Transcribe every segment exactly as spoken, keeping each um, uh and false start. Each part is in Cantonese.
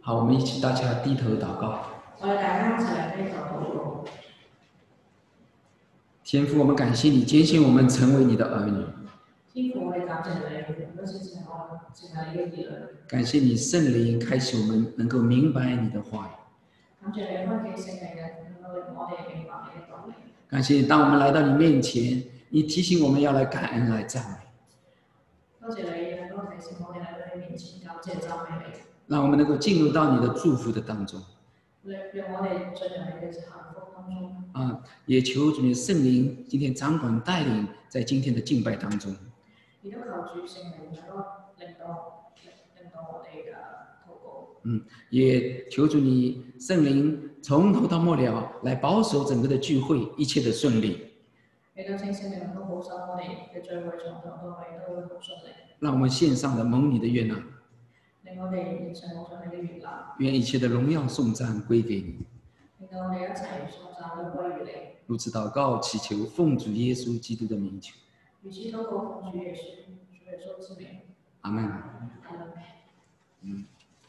好，我们一起大家低头祷告。 我哋大家一齊嚟低頭禱告。 天父，我们感谢你拣选我们成为你的儿女。 天父，我哋感謝你，好似成我成為你嘅兒女。 感谢你圣靈開啟我們能夠明白你的話語。 感謝你開啟聖靈嘅，令到我哋明白你嘅道理。 感谢你，當我們來到你面前，你提醒我們要來感恩、來讚美。 多謝你能夠提醒我哋嚟到你面前感謝讚美你。 讓我們能夠進入到你的祝福的當中。 讓我哋進入你嘅幸福當中。 啊，也求主你聖靈今天掌管帶領，在今天的敬拜當中。 亦都求主聖靈能夠令到令到我哋嘅禱告。 嗯，也求主你聖靈從頭到末了來保守整個的聚會，一切的順利。 亦都請聖靈能夠保守我哋嘅聚會從頭到尾都會好順利。 讓我們獻上的蒙你的悅納。 令我哋獻上我哋嘅悅納。 願一切的榮耀頌讚歸給你。 令到我哋一齊頌讚都歸於你。 如此禱告祈求，奉主耶穌基督的名求。 如此禱告，奉主耶穌主耶穌之名。 阿門。 阿門。 嗯。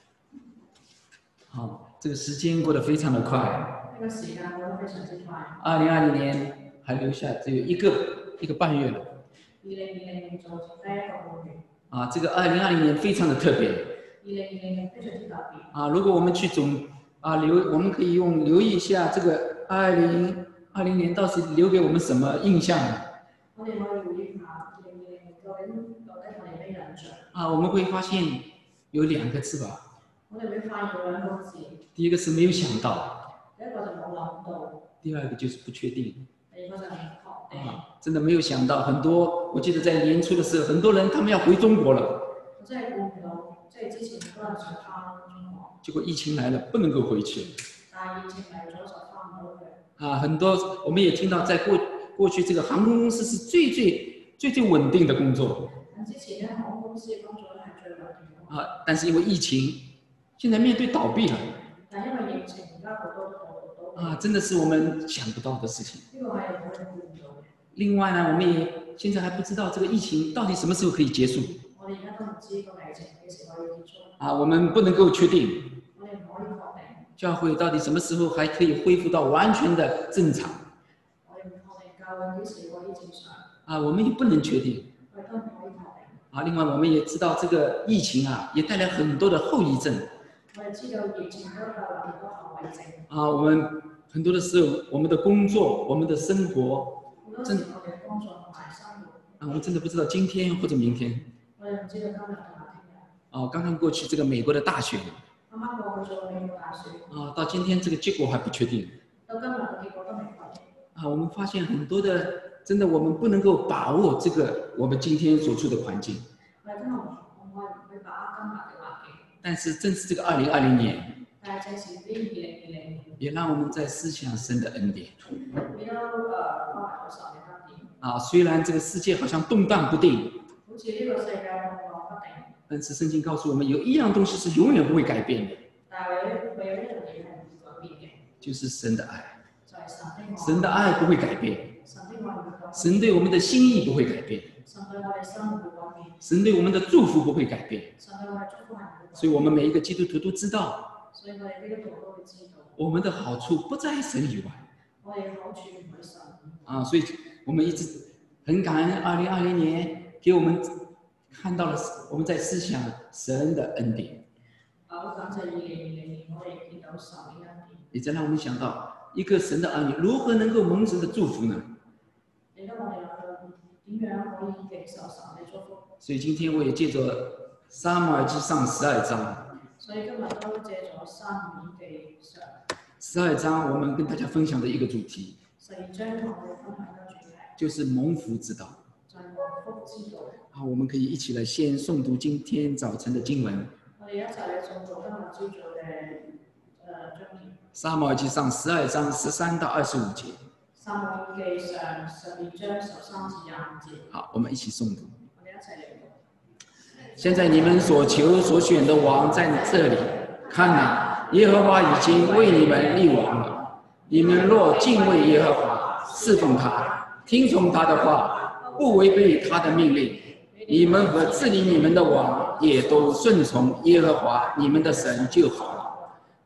好，這個時間過得非常的快。 呢個時間過得非常之快。 二零二零年還留下只有一個一個半月了。 二零二零年就剩低一個半月。啊， 這個二零二零年非常的特別。 二零二零年非常之特別。 啊，如果我們去總啊留，我們可以用留意一下這個二零二零年到底留給我們什麼印象呢？ 我哋可以回憶下二零二零年究竟留低我哋咩印象？ 啊，我們會發現有兩個字吧。 我哋會發現有兩個字。 第一個是沒有想到。 第一個就冇諗到。 第二個就是不確定。 第二個就唔確定。 啊，真的沒有想到，很多我記得在年初的時候，很多人他們要回中國了。 我真係估唔到，即係之前好多人想翻中國。 結果疫情來了，不能夠回去。 但係疫情嚟咗就翻唔到去。 啊，很多我們也聽到，在過過去這個航空公司是最最最最穩定的工作。 之前咧航空公司嘅工作咧係最穩定嘅。 啊，但是因為疫情，現在面對倒閉了。 但因為疫情，而家好多都倒閉。 啊，真的是我們想不到的事情。 呢個係我哋估唔到嘅。 另外呢，我們也現在還不知道這個疫情到底什麼時候可以結束。 我哋而家都唔知個疫情幾時可以結束。 啊，我們不能夠確定。 我哋唔可以確定。 教會到底什麼時候還可以恢復到完全的正常？ 我哋唔確定教會幾時可以正常。 啊，我們也不能確定。 我哋都唔可以確定。 啊，另外我們也知道這個疫情啊，也帶來很多的後遺症。 我哋知道疫情都帶來很多後遺症。 啊，我們很多的時候，我們的工作、我們的生活，真， 我哋嘅工作同埋生活。 啊，我們真的不知道今天或者明天。 我哋唔知道今日同埋聽日。 啊，剛剛過去這個美國的大選。 啱啱過去咗美國大選。 啊，到今天這個結果還不確定。 到今日嘅結果都未確定。 啊，我們發現很多的，真的我們不能夠把握這個我們今天所處的環境。 我哋真係唔可以把握今日嘅環境。但是正是這個二零二零年， 但係正是呢二零二零年， 也讓我們在思想神的恩典。 亦都誒包含咗神嘅恩典。啊， 雖然這個世界好像動盪不定， 好似呢個世界動盪不定， 但是聖經告訴我們，有一樣東西是永遠不會改變的。 但係有一有一樣嘢係唔會改變嘅， 就是神的愛。 就係神的愛。 神的愛不會改變。 神的愛唔會改變。 神對我們的心意不會改變。 神對我哋心唔會改變。 神對我們的祝福不會改變。 神對我哋祝福係唔會改變。 所以我們每一個基督徒都知道， 所以我哋基督徒都會知道， 我們的好處不在神以外。 我哋嘅好處唔係神。 啊，所以我們一直很感恩二零二零年給我們看到了我們在思想神的恩典。 啊，好感謝二零二零年我哋見到神嘅恩典。 也再讓我們想到一個神的兒女如何能夠蒙神的祝福呢？ 亦都我哋諗點樣可以接受神嘅祝福？ 所以今天我也借着撒母耳記上十二章。 所以今日都借咗撒母耳記上十二章，我們跟大家分享的一個主題。 十二章同我哋分享嘅主題就是蒙福之道。 就係蒙福之道。 好，我們可以一起來先誦讀今天早晨的經文。 我哋一齊嚟誦讀今日朝早嘅誒章節。撒母耳記上十二章十三到二十五節。 撒母耳記上十二章十三至廿五節。 好，我們一起誦讀。 我哋一齊嚟讀。 現在你們所求所選的王在這裡，看哪，耶和華已經為你們立王了。你們若敬畏耶和華，侍奉他，聽從他的話，不違背他的命令，你們和治理你們的王也都順從耶和華你們的神就好了。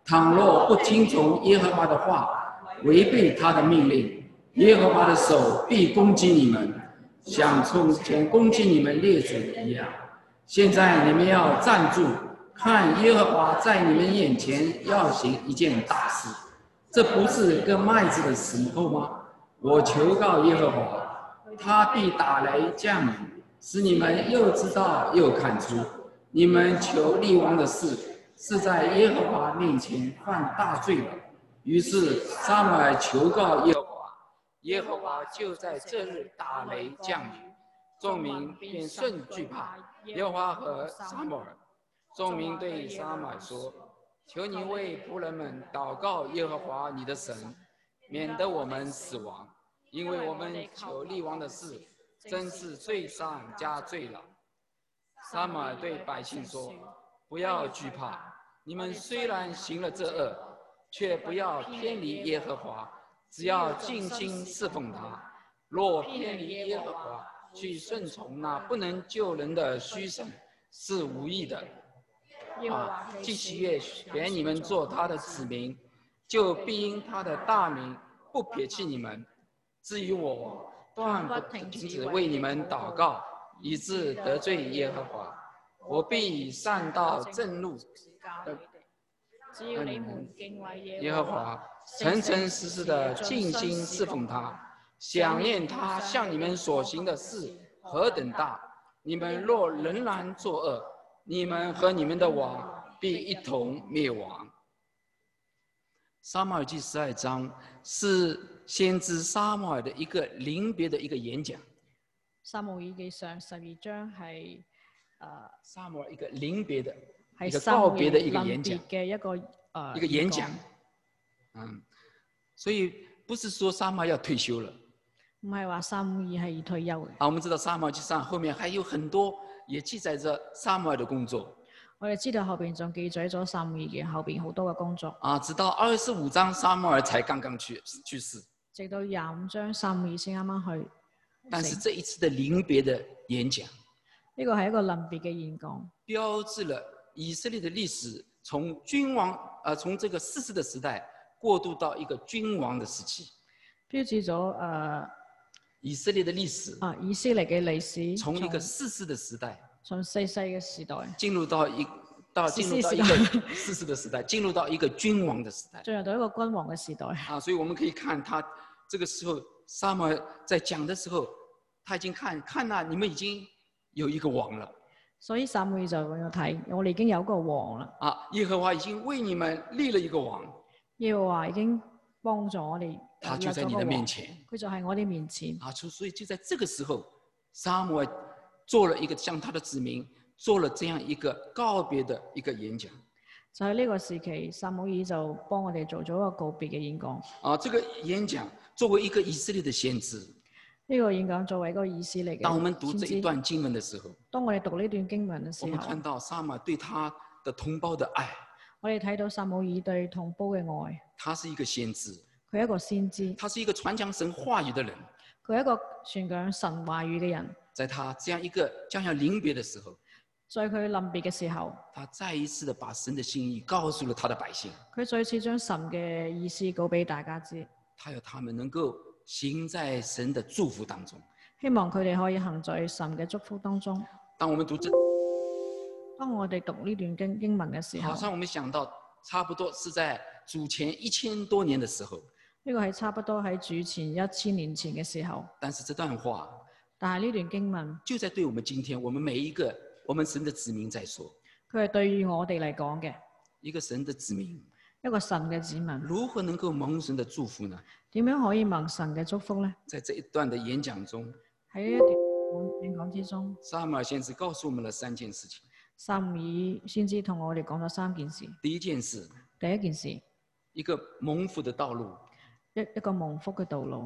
倘若不听从耶和华的话，违背他的命令，耶和华的手必攻击你们，像从前攻击你们列祖一样。现在你们要站住，看耶和华在你们眼前要行一件大事。这不是割麦子的时候吗？我求告耶和华，他必打雷降雨，使你们又知道又看出，你们求立王的事是在耶和华面前犯大罪了。于是撒母耳求告耶和华，耶和华就在这日打雷降雨，众民便甚惧怕耶和华和撒母耳。众民对撒母耳说：求你为仆人们祷告耶和华你的神，免得我们死亡，因为我们求立王的事真是罪上加罪了。撒母耳对百姓说：不要惧怕，你们虽然行了这恶，却不要偏离耶和华，只要尽心侍奉他。若偏离耶和华，去顺从那不能救人的虚神，是无益的。啊，既喜悦选你们做他的子民，就必因他的大名不撇弃你们。至于我，断不停止为你们祷告，以致得罪耶和华。我必以善道正路的只要你们敬畏耶和华，诚诚实实的尽心侍奉他，想念他向你们所行的事何等大。你们若仍然作恶，你们和你们的王必一同灭亡。撒母耳记十二章是先知撒母耳的一个临别的一个演讲。 撒母耳記上十二章係誒撒母耳一个临别的、一个係撒母告别的耳一个演讲臨別嘅一個誒一个演讲。嗯，所以不是說撒母耳要退休了。 唔係話撒母耳係要退休嘅。 啊，我们知道撒母耳記上後面還有很多也記載着撒母耳的工作。 我哋知道後邊仲記載咗撒母耳嘅後邊好多嘅工作。 啊，直到二十五章撒母耳才剛剛去去世。 直到廿五章撒母耳先啱啱去。 但是這一次的臨別的演講， 呢個係一個臨別嘅演講， 標誌了以色列的歷史從君王，呃，從這個士師的時代過渡到一個君王的時期。 標誌咗誒、呃、 以色列的歷史啊，以色列嘅歷史從一個士師的時代， 從世世嘅時代進入到一到進入到一個士師的時代，進入到一個君王的時代， 進入到一個君王嘅時代。 啊，所以我們可以看他這個時候撒母耳在講的時候，他已經看看啦，你們已經有一個王了。 所以撒母耳就俾我睇，我哋已經有個王啦。 啊，耶和華已經為你們立了一個王。 耶和華已經幫助我哋， 他就在你的面前。 佢就喺我哋面前。 啊，所以就在這個時候，撒母耳做了一個向他的子民做了這樣一個告別的一個演講。 就喺呢個時期，撒母耳就幫我哋做咗一個告別嘅演講。 啊，這個演講作為一個以色列的先知。 呢個演講作為一個以色列嘅。 當我們讀這一段經文的時候， 當我哋讀呢段經文嘅時候， 我們看到撒母耳對他的同胞的愛。 我哋睇到撒母耳對同胞嘅愛。 他是一個先知。 佢係一個先知。 他是一個傳講神話語的人。 佢係一個傳講神話語嘅人。 在他這樣一個將要臨別的時候， 在佢臨別嘅時候， 他再一次的把神的心意告訴了他的百姓。 佢再次將神嘅意思告俾大家知。 他要他們能夠行在神的祝福當中。 希望佢哋可以行在神嘅祝福當中。 當我們讀這， 當我哋讀呢段經經文嘅時候， 好像我們想到差不多是在主前一千多年的時候。 呢個係差不多喺主前一千年前嘅時候。 但是這段話， 但係呢段經文就在對我們今天，我們每一個我們神的子民在說。 佢係對於我哋嚟講嘅。 一個神的子民， 一個神嘅子民， 如何能夠蒙神的祝福呢？ 點樣可以蒙神嘅祝福呢？ 在這一段的演講中， 喺呢一段演講之中， 撒母耳先知告訴我們了三件事情。 撒母耳先知同我哋講咗三件事。 第一件事， 第一件事， 一個蒙福的道路。 一一個蒙福嘅道路。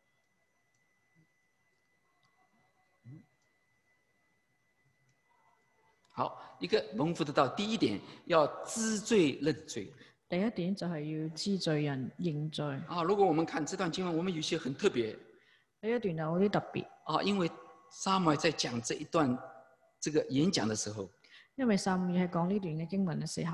好，一個蒙福的道，第一點要知罪認罪。 第一點就係要知罪人認罪。 啊，如果我們看這段經文，我們有些很特別。 呢一段有啲特別。 啊，因為撒母耳在講這一段這個演講的時候， 因為撒母耳係講呢段嘅經文嘅時候，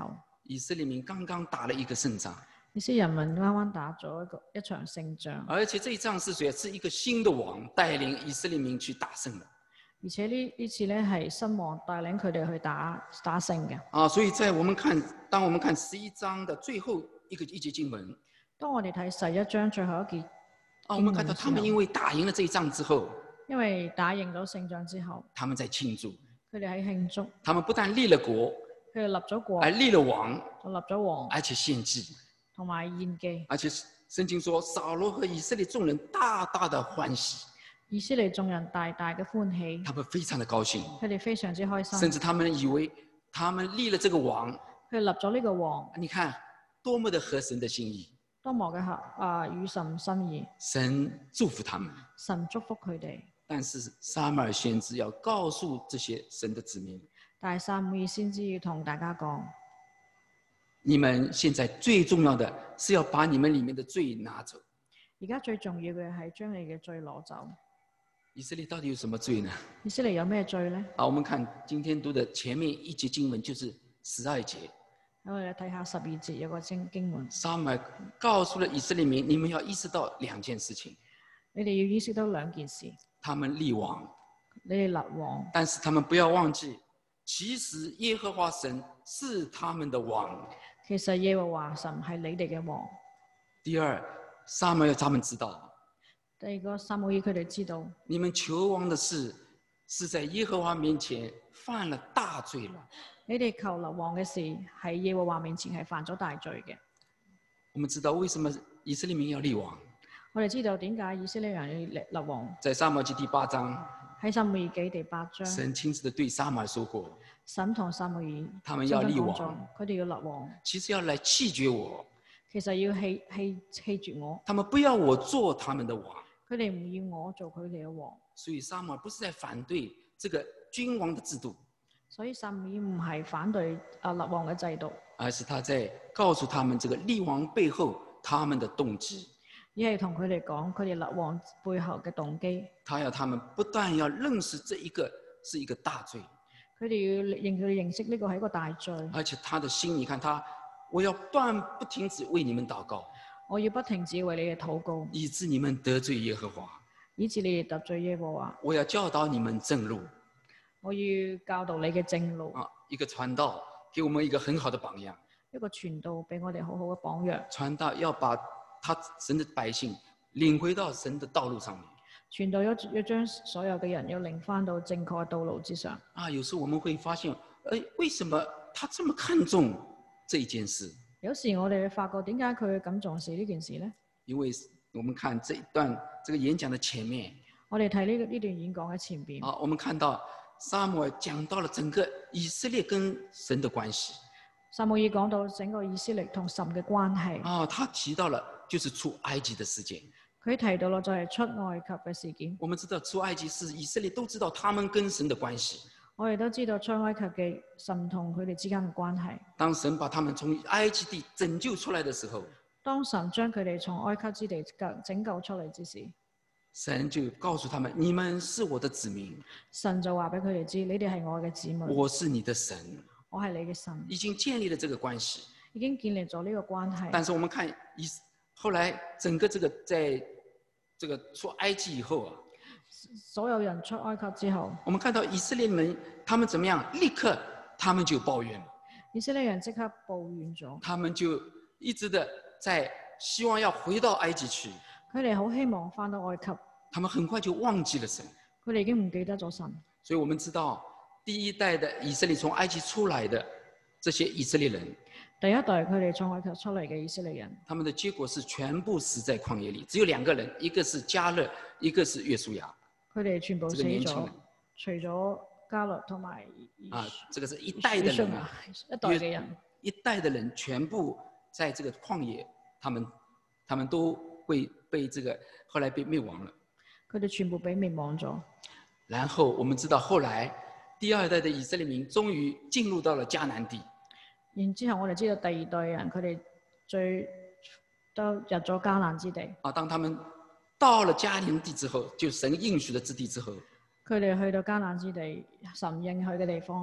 以色列民刚剛打了一個勝仗， 以色列人民啱啱打咗一個一場勝仗， 而且這一仗是誰？是一個新的王帶領以色列民去打勝的。 而且呢呢次咧係新王帶領佢哋去打打勝嘅。 啊，所以在我們看，當我們看十一章的最後一個一節經文， 當我哋睇十一章最後一節， 啊，我們看到他們因為打贏了這一仗之後， 因為打贏咗勝仗之後， 他們在慶祝， 佢哋喺慶祝， 他們不但立了國， 佢哋立咗國， 還立了王， 就立咗王， 而且獻祭， 同埋獻祭。 而且聖經說，掃羅和以色列眾人大大的歡喜， 以色列眾人大大嘅歡喜， 他們非常的高興， 佢哋非常之開心， 甚至他們以為他們立了這個王， 佢哋立咗呢個王， 你看多麼的合神的心意， 多麼嘅合啊與神心意， 神祝福他們， 神祝福佢哋。 但是撒母耳先知要告訴這些神的子民， 但係撒母耳先知要同大家講， 你們現在最重要的是要把你們裡面的罪拿走。 而家最重要嘅係將你嘅罪攞走。 以色列到底有什麼罪呢？ 以色列有咩罪呢？ 好，我們看今天讀的前面一節經文，就是十二節。 我哋睇下十二節有個經經文。 撒母耳告訴了以色列民，你們要意識到兩件事情。 你哋要意識到兩件事。 他們立王， 你哋立王， 但是他們不要忘記，其實耶和華神是他們的王。 其實耶和華神係你哋嘅王。 第二，撒母耳他們知道。 第二個撒母耳佢哋知道， 你們求王的事是在耶和華面前犯了大罪了。 你哋求立王嘅事喺耶和華面前係犯咗大罪嘅。 我們知道為什麼以色列民要立王。 我哋知道點解以色列人要立立王。 在撒母耳記第八章， 喺撒母耳記第八章， 神親自的對撒母耳說過， 神同撒母耳他們要立王， 佢哋要立王， 其實要來棄絕我， 其實要棄棄棄絕我， 他們不要我做他們的王。 佢哋唔要我做佢哋嘅王。 所以撒母耳不是在反對這個君王的制度， 所以撒母耳唔係反對啊立王嘅制度， 而是他在告訴他們這個立王背後他們的動機。 而係同佢哋講佢哋立王背後嘅動機。 他要他們不但要認識這一個是一個大罪， 佢哋要認佢哋認識呢個係一個大罪， 而且他的心，你看他，我要斷不停止為你們禱告， 我要不停止為你哋禱告， 以致你們得罪耶和華， 以致你哋得罪耶和華。 我要教導你們正路， 我要教導你嘅正路。 啊，一個傳道給我們一個很好的榜樣， 一個傳道俾我哋好好嘅榜樣。 傳道要把他神的百姓領回到神的道路上面。 傳道要要將所有嘅人要領翻到正確嘅道路之上。 啊，有時候我們會發現，誒，為什麼他這麼看重這一件事？ 有時我哋會發覺點解佢會咁重視呢件事呢？ 因為我們看這一段這個演講的前面， 我哋睇呢個呢段演講嘅前邊。 啊，我們看到撒母耳講到了整個以色列跟神的關係。 撒母耳講到整個以色列同神嘅關係。 啊，他提到了就是出埃及的事件。 佢提到了就係出埃及嘅事件。 我們知道出埃及是以色列都知道他們跟神的關係。 我哋都知道出埃及嘅神同佢哋之間嘅關係。 當神把他們從埃及地拯救出來的時候， 當神將佢哋從埃及之地拯救出嚟之時， 神就告訴他們：你們是我的子民。 神就話俾佢哋知：你哋係我嘅子民。 我是你的神。 我係你嘅神。 已經建立了這個關係。 已經建立咗呢個關係。 但是我們看以後來整個這個在這個出埃及以後啊， 所有人出埃及之後， 我們看到以色列人他們怎麼樣？立刻他們就抱怨。 以色列人即刻抱怨咗。 他們就一直的在希望要回到埃及去。 佢哋好希望翻到埃及。 他們很快就忘記了神。 佢哋已經唔記得咗神。 所以我們知道第一代的以色列從埃及出來的這些以色列人， 第一代佢哋從埃及出嚟嘅以色列人， 他們的結果是全部死在曠野裏，只有兩個人，一個是迦勒，一個是約書亞。 佢哋全部死咗， 這個、 除咗迦勒同埋啊，這個是一代的人啊， 一代嘅人， 一代的人全部在這個曠野，他們他們都會被這個後來被滅亡了。 佢哋全部被滅亡咗。 然後我們知道後來第二代的以色列民終於進入到了迦南地。 然之後我哋知道第二代人佢哋最都入咗迦南之地。 啊，當他們到了迦南地之後，就神應許的之地之後， 佢哋去到迦南之地，神應許嘅地方。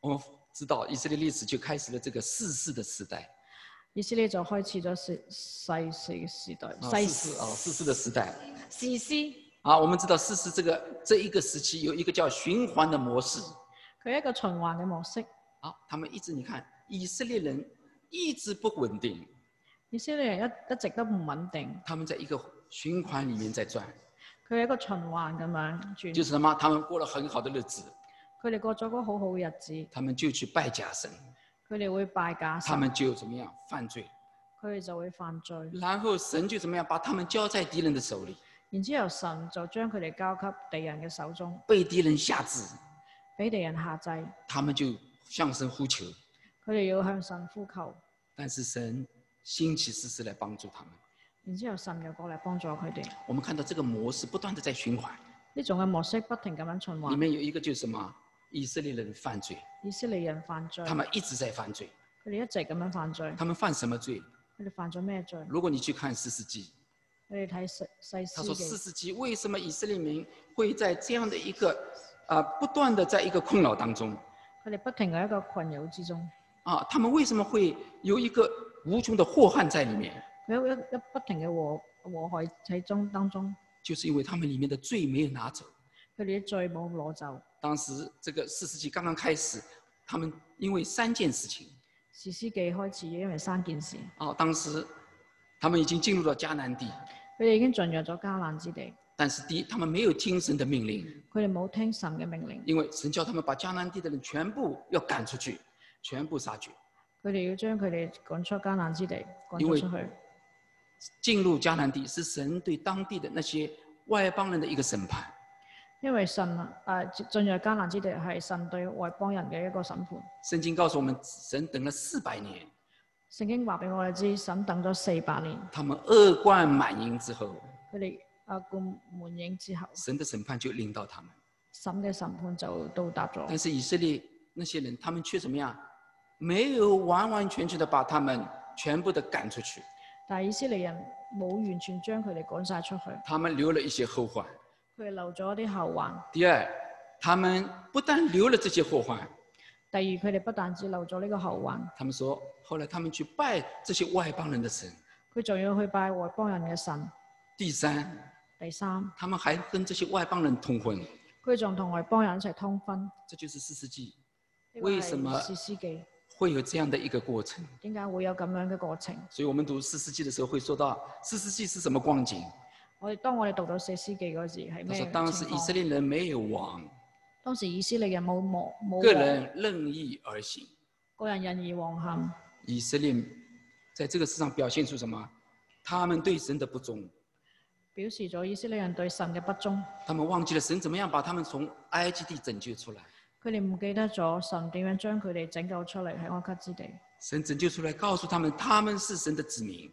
我们知道以色列历史就開始了這個士師的時代。 以色列就開始咗士世世嘅時代。 啊，士師啊，士師的時代。 士師。 啊，我們知道士師這個這一個時期有一個叫循環的模式。 佢一個循環嘅模式。 啊，他們一直，你看以色列人一直不穩定。 以色列人一一直都唔穩定。 他們在一個循環裡面在轉。 佢係一個循環咁樣轉。 就是什麼？他們過了很好的日子。 佢哋過咗個好好嘅日子。 他們就去拜假神。 佢哋會拜假神。 他們就怎麼樣犯罪？ 佢哋就會犯罪。 然後神就怎麼樣把他們交在敵人的手裡。 然之後神就將佢哋交給敵人嘅手中。 被敵人壓制。 俾敵人下制。 他們就向神呼求。 佢哋要向神呼求。 但是神興起士師來幫助他們。 然之後神又過嚟幫助佢哋。 我們看到這個模式不斷地在循環。 呢種嘅模式不停咁樣循環。 裡面有一個就是什麼？以色列人犯罪。 以色列人犯罪。 他們一直在犯罪。 佢哋一直咁樣犯罪。 他們犯什麼罪？ 佢哋犯咗咩罪？ 如果你去看士師記， 你哋睇士士師記。 他說士師記為什麼以色列民會在這樣的一個啊、呃、不斷的在一個困擾當中？ 佢哋不停喺一個困擾之中。 啊，他們為什麼會有一個無窮的禍患在裡面？ 有一一不停嘅禍禍害喺中當中。 就是因為他們裡面的罪沒有拿走。 佢哋啲罪冇攞走。 當時這個士師記剛剛開始，他們因為三件事情。 士師記開始因為三件事。 啊，當時他們已經進入了迦南地。 佢哋已經進入咗迦南之地。 但是第一，他們沒有聽神的命令。 佢哋冇聽神嘅命令。 因為神叫他們把迦南地的人全部要趕出去，全部殺絕。 佢哋要將佢哋趕出迦南之地，趕咗出去。 進入迦南地是神對當地的那些外邦人的一個審判。 因為神誒進入迦南之地係神對外邦人嘅一個審判。 聖經告訴我們，神等了四百年。 聖經話俾我哋知，神等咗四百年。 他們惡貫滿盈之後， 佢哋惡貫滿盈之後， 神的審判就臨到他們。 神嘅審判就到達咗。 但是以色列那些人，他們卻怎麼樣？沒有完完全全的把他們全部的趕出去。 但係以色列人冇完全將佢哋趕晒出去。 他們留了一些後患。 佢哋留咗一啲後患。 第二，他們不但留了這些後患。 第二，佢哋不但只留咗呢個後患。 他們說，後來他們去拜這些外邦人的神。 佢仲要去拜外邦人嘅神。 第三。 第三。 他們還跟這些外邦人通婚。 佢仲同外邦人一齊通婚。 這就是士師記。為什麼士師記會有這樣的一個過程？ 點解會有咁樣嘅過程？ 所以我們讀士師記的時候會說到，士師記是什麼光景？ 我哋當我哋讀到士師記嗰時係咩情況？ 當時以色列人沒有王。 當時以色列人冇冇冇。 個人任意而行。 個人任意妄行。 以色列在這個世上表現出什麼？他們對神的不忠。 表示咗以色列人對神嘅不忠。 他們忘記了神怎麼樣把他們從埃及地拯救出來。 佢哋唔記得咗神點樣將佢哋拯救出嚟喺埃及之地。 神拯救出來，告訴他們他們是神的子民。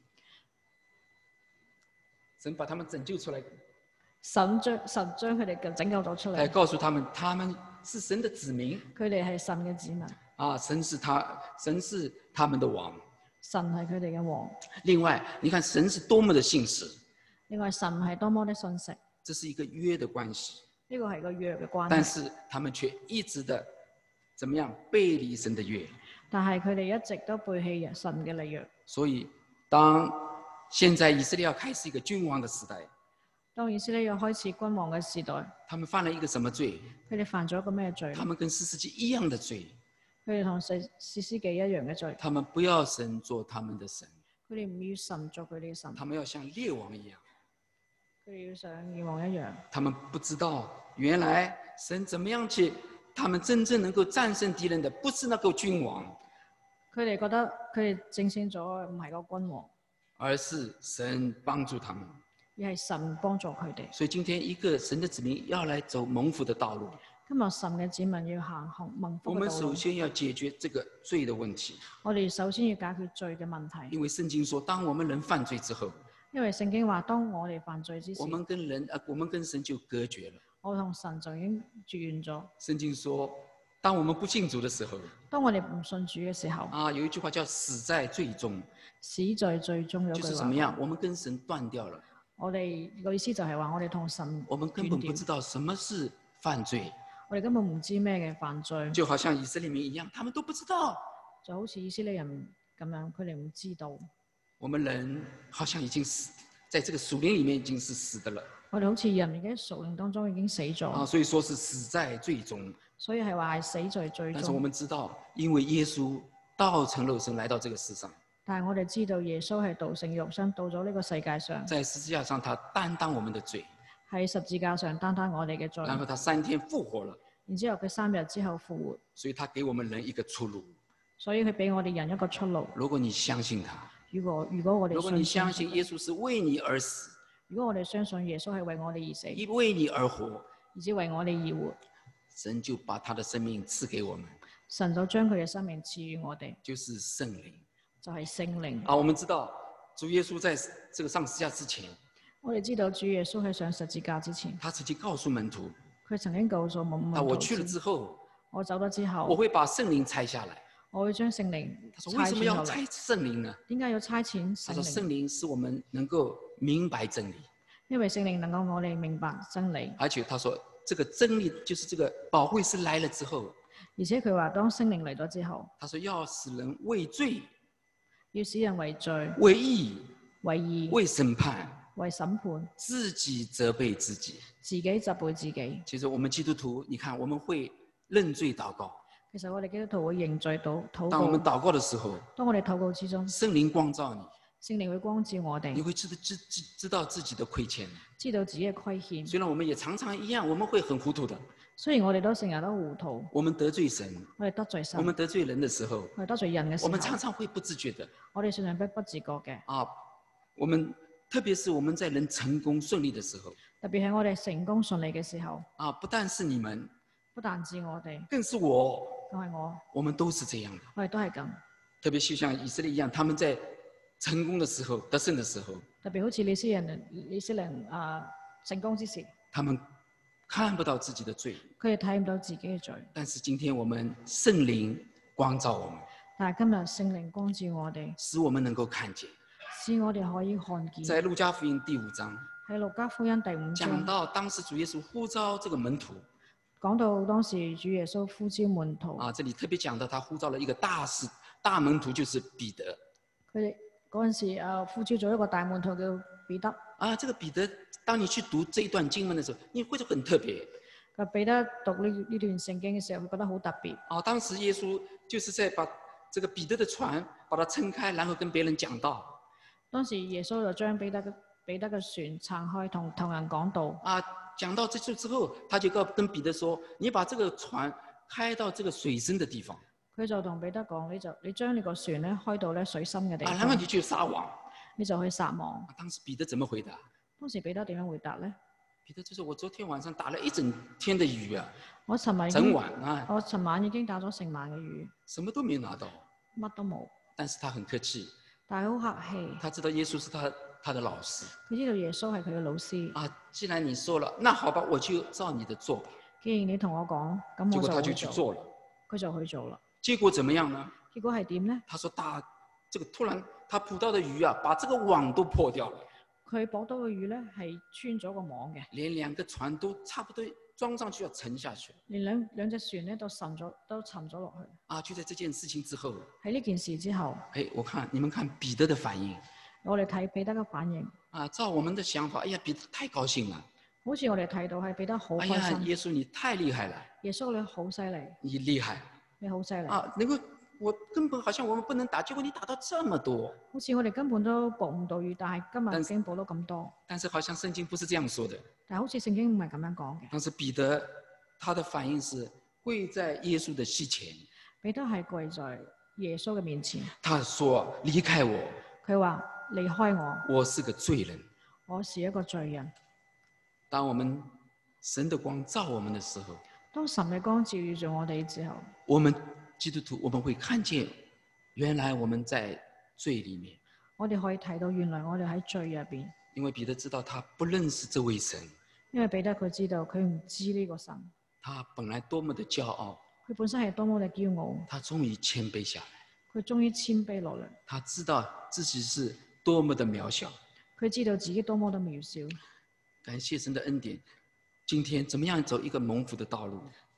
神把他們拯救出來。 神將神將佢哋嘅拯救咗出嚟。 來告訴他們他們是神的子民。 佢哋係神嘅子民。 啊，神是他，神是他們的王。 神係佢哋嘅王。 另外，你看神是多麼的信實。 另外，神係多麼的信實。 這是一個約的關係。 呢個係個約嘅關係。 但是他們卻一直的，怎麼樣背離神的約？ 但係佢哋一直都背棄神嘅立約。 所以，當現在以色列要開始一個君王的時代， 當以色列要開始君王嘅時代， 他們犯了一個什麼罪？ 佢哋犯咗一個咩罪？ 他們跟士師記一樣的罪。 佢哋同士士師記一樣嘅罪。 他們不要神做他們的神。 佢哋唔要神做佢哋嘅神。 他們要像列王一樣。 佢哋要像列王一樣。 他們不知道。原來神怎麼樣去？他們真正能夠戰勝敵人的，不是那個君王。 佢哋覺得佢哋正勝咗唔係個君王， 而是神幫助他們， 而係神幫助佢哋。 所以今天一個神的子民要來走蒙福的道路。 今日神嘅子民要行行蒙福嘅道路。 我們首先要解決這個罪的問題。 我哋首先要解決罪嘅問題。 因為聖經說，當我們人犯罪之後， 因為聖經話，當我哋犯罪之時， 我們跟人啊，我們跟神就隔絕了。 我同神就已經絕緣咗。 聖經說，當我們不信主的時候， 當我哋唔信主嘅時候， 啊，有一句話叫死在罪中。 死在罪中有句話。 就是怎麼樣？我們跟神斷掉了。 我哋個意思就係話，我哋同神， 我們根本不知道什麼是犯罪。 我哋根本唔知咩嘅犯罪， 就好像以色列民一樣，他們都不知道。 就好似以色列人咁樣，佢哋唔知道。 我們人好像已經死，在這個屬靈裡面已經是死的了。 我哋好似人已經屬靈當中已經死咗， 啊，所以說是死在罪中。 所以係話係死在罪但是我中。 們知道，因為耶穌道成肉身來到這個世上， 但係我哋知道耶穌係道成肉身到咗呢個世界上， 在十字架上他擔當我們的罪， 喺十字架上擔當我哋嘅罪， 然後他三天復活了， 然之後佢三日之後復活， 所以他給我們人一個出路。 所以佢俾我哋人一個出路。 如果你相信他， 如果如果我哋如果你相相信耶穌是為你而死， 如果我哋相信耶穌係為我哋而死， 為你而活， 而且為我哋而活， 神就把他的生命賜給我們， 神就將佢嘅生命賜予我哋， 就是聖靈。 就係聖靈。 啊，我們知道主耶穌在這個上十字架之前， 我哋知道主耶穌喺上十字架之前， 他曾經告訴門徒， 佢曾經告訴門啊， 徒， 我去了之後， 我走咗之後， 我會把聖靈拆下來。 我會將聖靈他說為什麼要拆差遣落嚟。 聖靈呢？ 點解要差遣聖他說聖靈？ 靈使我們能夠明白真理， 因為聖靈能夠我哋明白真理， 而且他說這個真理就是這個保惠師來了之後， 而且佢話當聖靈嚟咗之後， 他說要使人為罪、 要使人為罪、 為義、 為義、 為審判， 為審判， 自己責備自己。 自己責備自己。 其實我們基督徒，你看我們會認罪禱告。 其實我哋基督徒會認罪禱禱告。 當我們禱告的時候， 當我哋禱告之中， 聖靈光照你， 聖靈會光照我哋， 你會知道知知知道自己的虧欠。 知道自己嘅虧欠。 雖然我們也常常一樣，我們會很糊塗的。 雖然我哋都成日都糊塗， 我們得罪神， 我哋得罪神， 我們得罪人的時候， 我哋得罪人嘅時我們候， 常常會不自覺的我哋常常不不自覺嘅。 啊。我們特別是我們在人成功順利的時候特別係我哋成功順利嘅時候， 啊，不但是你們， 不但止我哋， 更是我， 都係我， 我們都是這樣的。 我哋都係咁。 特別就像以色列一樣，他們在成功的時候、得勝的時候， 特別好似以色列人、以色列人啊成功之時， 他們看不到自己的罪。 佢哋睇唔到自己嘅罪。 但是今天我們聖靈光照我們， 但係今日聖靈光照我哋， 使我們能夠看見。 使我哋可以看見。 在路加福音第五章喺路加福音第五講章到當時主耶穌呼召這個門徒講到當時主耶穌呼召門徒， 啊，這裡特別講到他呼召了一個大使大門徒，就是彼得佢哋嗰陣時啊呼召咗一個大門徒叫彼得。 啊。這個彼得，當你去讀這一段經文的時候，你會覺得很特別。 佢彼得讀呢呢段聖經嘅時候，佢覺得好特別。 啊，當時耶穌就是在把這個彼得的船把它撐開，然後跟別人講道。 當時耶穌就將彼得嘅彼得嘅船撐開，同同人講道。 啊，講到這處之後，他就告跟彼得說：你把這個船開到這個水深的地方。 佢就同彼得講：你就你將你個船咧開到咧水深嘅地啊， 方， 然後你去撒網。 你就去撒網。 當時彼得怎麼回答？ 當時彼得點樣回答咧？ 彼得就說：我昨天晚上打了一整天的魚啊， 我尋晚已整經晚啊， 我尋晚已經打咗成晚嘅魚， 什麼都沒拿到。 乜都冇。 但是他很客氣， 但係好客氣， 他知道耶穌是他他的老師佢知道耶穌係佢嘅老師。 啊。既然你說了，那好吧，我就照你的做吧。 既然你同我講，咁我結果他就就去去做了。 佢就去做啦。 結果怎麼樣呢？ 結果係點咧？ 他說大，這個突然他捕到的魚啊，把這個網都破掉了， 佢捕到嘅魚咧係穿咗個網嘅， 連兩個船都差不多裝上去要沉下去連兩兩隻船咧都沉咗都沉咗落去。 啊！就在這件事情之後， 喺呢件事之後， 哎，我看你們看彼得的反應我哋睇彼得嘅反應， 啊，照我們的想法，哎呀，彼得太高興了， 好似我哋睇到係彼得好哎呀， 開心。 耶穌你太厲害了， 耶穌你好犀利， 你厲害你好犀利， 啊！能夠我根本好像我們不能打，結果你打到這麼多。 好似我哋根本都捕唔到魚，但係今日但已經捕到咁多。 但是好像聖經不是這樣說的。 但係好似聖經唔係咁樣講嘅。 當時彼得他的反應是跪在耶穌的膝前， 彼得係跪在耶穌嘅面前， 他說：離開我， 佢話離開我， 我是個罪人。 我是一個罪人。 當我們神的光照我們的時候， 當神嘅光照住我哋之後， 我們基督徒我們會看見，原來我們在罪裡面。 我哋可以睇到原來我哋喺罪入邊。 因為彼得知道他不認識這位神， 因為彼得佢知道佢唔知呢個神， 他本來多麼的驕傲， 佢本身係多麼嘅驕傲， 他終於謙卑下來。 佢終於謙卑落嚟， 他知道自己是多麼的渺小， 佢知道自己多麼的渺小。 感謝神的恩典。今天怎麼樣走一個蒙福的道路？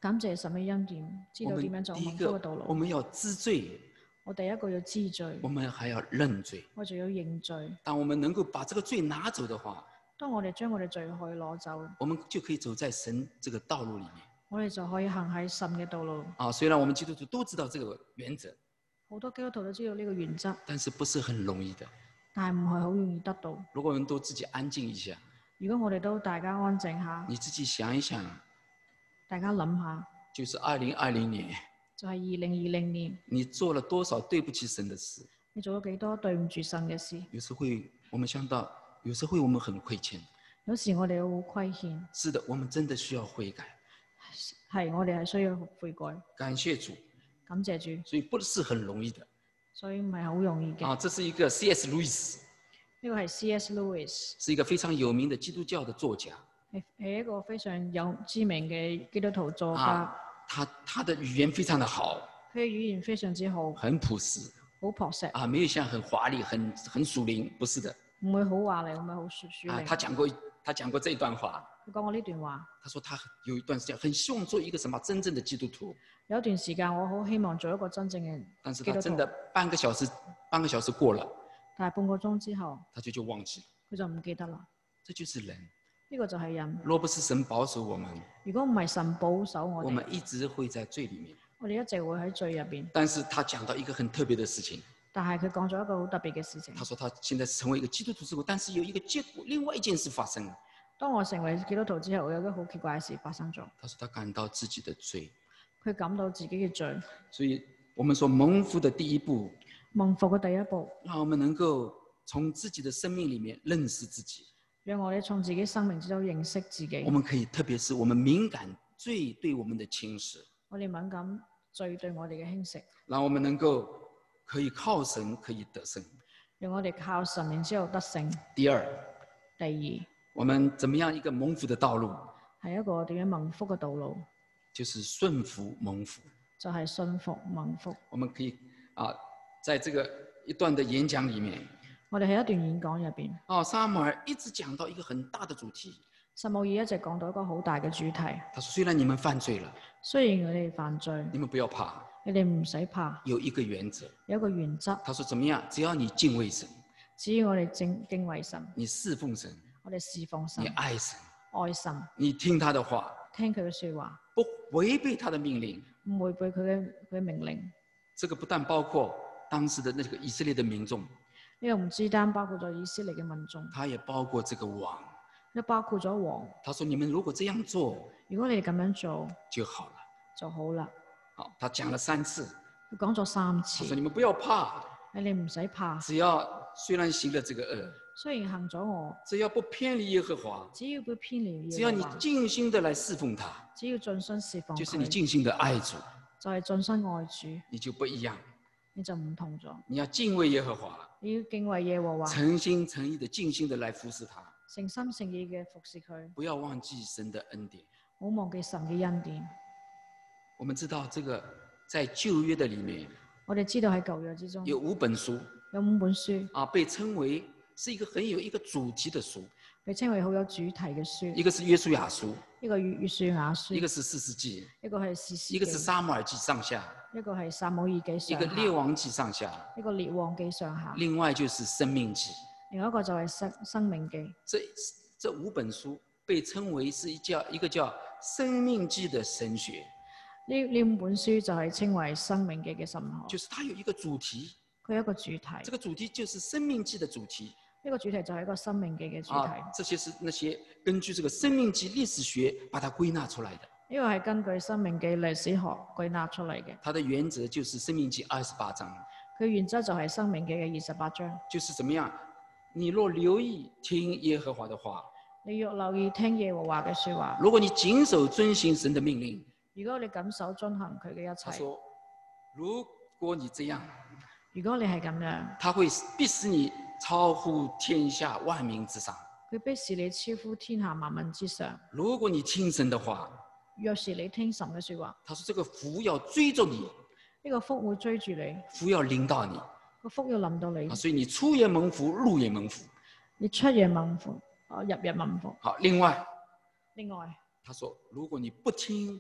感謝神嘅恩典，知我们道點樣走第一蒙福嘅个道，路。 我们要知罪， 我第一個要知罪， 我们还要认罪。 我就要認罪。 当我们能够把这个罪拿走的話， 當我哋將我哋罪可以攞走， 我们就可以走在神这个道路里面。 我哋就可以行喺神嘅道路。 啊，虽然我们基督徒都知道这个原則， 好多基督徒都知道呢個原則， 但是不是很容易的。 但係唔係好容易得到。 如果我們都自己安靜一下， 如果我哋都大家安靜下， 你自己想一想， 大家諗下， 就是二零二零年， 就係二零二零年， 你做了多少對不起神的事？ 你做咗幾多對唔住神嘅事？ 有時會我們想到，有時會我們很虧欠。 有時我哋好虧欠。 是的，我們真的需要悔改。 係，我哋係需要悔改。 感謝主， 感謝主。 所以不是很容易的。 所以唔係好容易嘅。 啊，這是一個 C S. Lewis， 呢個係 C S. Lewis， 是一個非常有名的基督教的作家。 係係一個非常有知名嘅基督徒作家。 啊，他他的語言非常的好， 佢嘅語言非常之好， 很樸實， 好樸實。 啊，沒有像很華麗、很很屬靈，不是的。 唔會好華麗，唔係好屬屬啊， 靈。 他講過，他講過這段話。 佢講過呢段話。 他說他有一段時間很希望做一個什麼真正的基督徒。 有一段時間我好希望做一個真正嘅基督徒。 但是他真的半個小時，半個小時過了， 但係半個鐘之後， 他就就忘記了。 佢就唔記得啦。 這就是人。 呢個就係人。 若不是神保守我們， 如果唔係神保守我哋， 我們一直會在罪裡面。 我哋一直會喺罪入邊。 但是他講到一個很特別的事情。 但係佢講咗一個好特別嘅事情。 他說他現在成為一個基督徒之後，但是有一個結果，另外一件事發生。 當我成為基督徒之後，有一個好奇怪嘅事發生咗。 他說他感到自己的罪。 佢感到自己嘅罪。 所以我們說蒙福的第一步， 蒙福嘅第一步， 讓我們能夠從自己的生命裡面認識自己。 讓我哋從自己生命之中認識自己。 我們可以，特別是我們敏感罪對我們的侵蝕。 我哋敏感罪對我哋嘅輕視。 讓我們能夠可以靠神可以得勝。 讓我哋靠神，然之後得勝。 第二， 第二， 我們怎麼樣一個蒙福的道路？ 係一個點樣蒙福嘅道路？ 就是順服蒙福。 就係順服蒙福。 我們可以啊，在這個一段的演講裡面， 我哋喺一段演講入邊， 哦，撒母耳一直講到一個很大的主題。 撒母耳一直講到一個好大嘅主題。 他說：雖然你們犯罪了， 雖然佢哋犯罪， 你們不要怕， 你哋唔使怕。 有一個原則， 有一個原則。 他說：怎麼樣？只要你敬畏神， 只要我哋敬敬畏神， 你侍奉神， 我哋侍奉神， 你愛神， 愛神， 你聽他的話， 聽佢嘅説話， 不違背他的命令， 唔違背佢嘅佢嘅命令。 這個不但包括當時的那個以色列的民眾， 呢個唔單單包括咗以色列嘅民眾， 他也包括這個王。 都包括咗王。 他說：你們如果這樣做， 如果你哋咁樣做就好了， 就好啦。 好，他講了三次。 佢講咗三次。 他說：你們不要怕， 你哋唔使怕。 只要雖然行了這個惡， 雖然行咗惡， 只要不偏離耶和華， 只要不偏離耶和華， 只要你盡心的來侍奉他， 只要盡心侍奉佢， 就是你盡心的愛主， 就係盡心愛主， 你就不一樣， 你就唔同咗。 你要敬畏耶和華， 你要敬畏耶和華， 誠心誠意的盡心的來服侍他， 誠心誠意嘅服侍佢， 不要忘記神的恩典， 唔好忘記神嘅恩典。 我們知道這個在舊約的裡面， 我哋知道喺舊約之中有五本書， 有五本書啊，被稱為是一個很有一個主題的書， 被稱為好有主題嘅書。 一個是約書亞書， 一個約約書亞書， 一個是士師記， 一個係士師記， 一個是撒母耳記上下， 一個係撒母耳記上下， 一個列王記上下， 一個列王記上下， 另外就是申命記， 另外一個就係生生命記。 這這五本書被稱為是一叫一個叫生命記的神學。 呢呢五本書就係稱為生命記嘅神學， 就是它有一個主題， 佢有一個主題， 這個主題就是生命記的主題。 呢個主題就係一個生命記嘅主題。 啊，這些是那些根據這個生命記歷史學把它歸納出來的。 呢個係根據生命記歷史學歸納出嚟嘅。 它的原則就是生命記二十八章。 佢原則就係生命記嘅二十八章。 就是怎麼樣？你若留意聽耶和華的話， 你若留意聽耶和華嘅說話， 如果你謹守遵行神的命令， 如果你謹守遵行佢嘅一切， 他說：如果你這樣， 如果你係咁樣， 他會必使你超乎天下萬民之上。 佢必使你超乎天下萬民之上。 如果你聽神的話， 若是你聽神嘅說話， 他說這個福要追着你， 呢個福會追住你， 福要臨到你， 個福要臨到你， 所以你出也蒙福，入也蒙福。 你出也蒙福，入也蒙福。 好，另外， 另外， 他說如果你不聽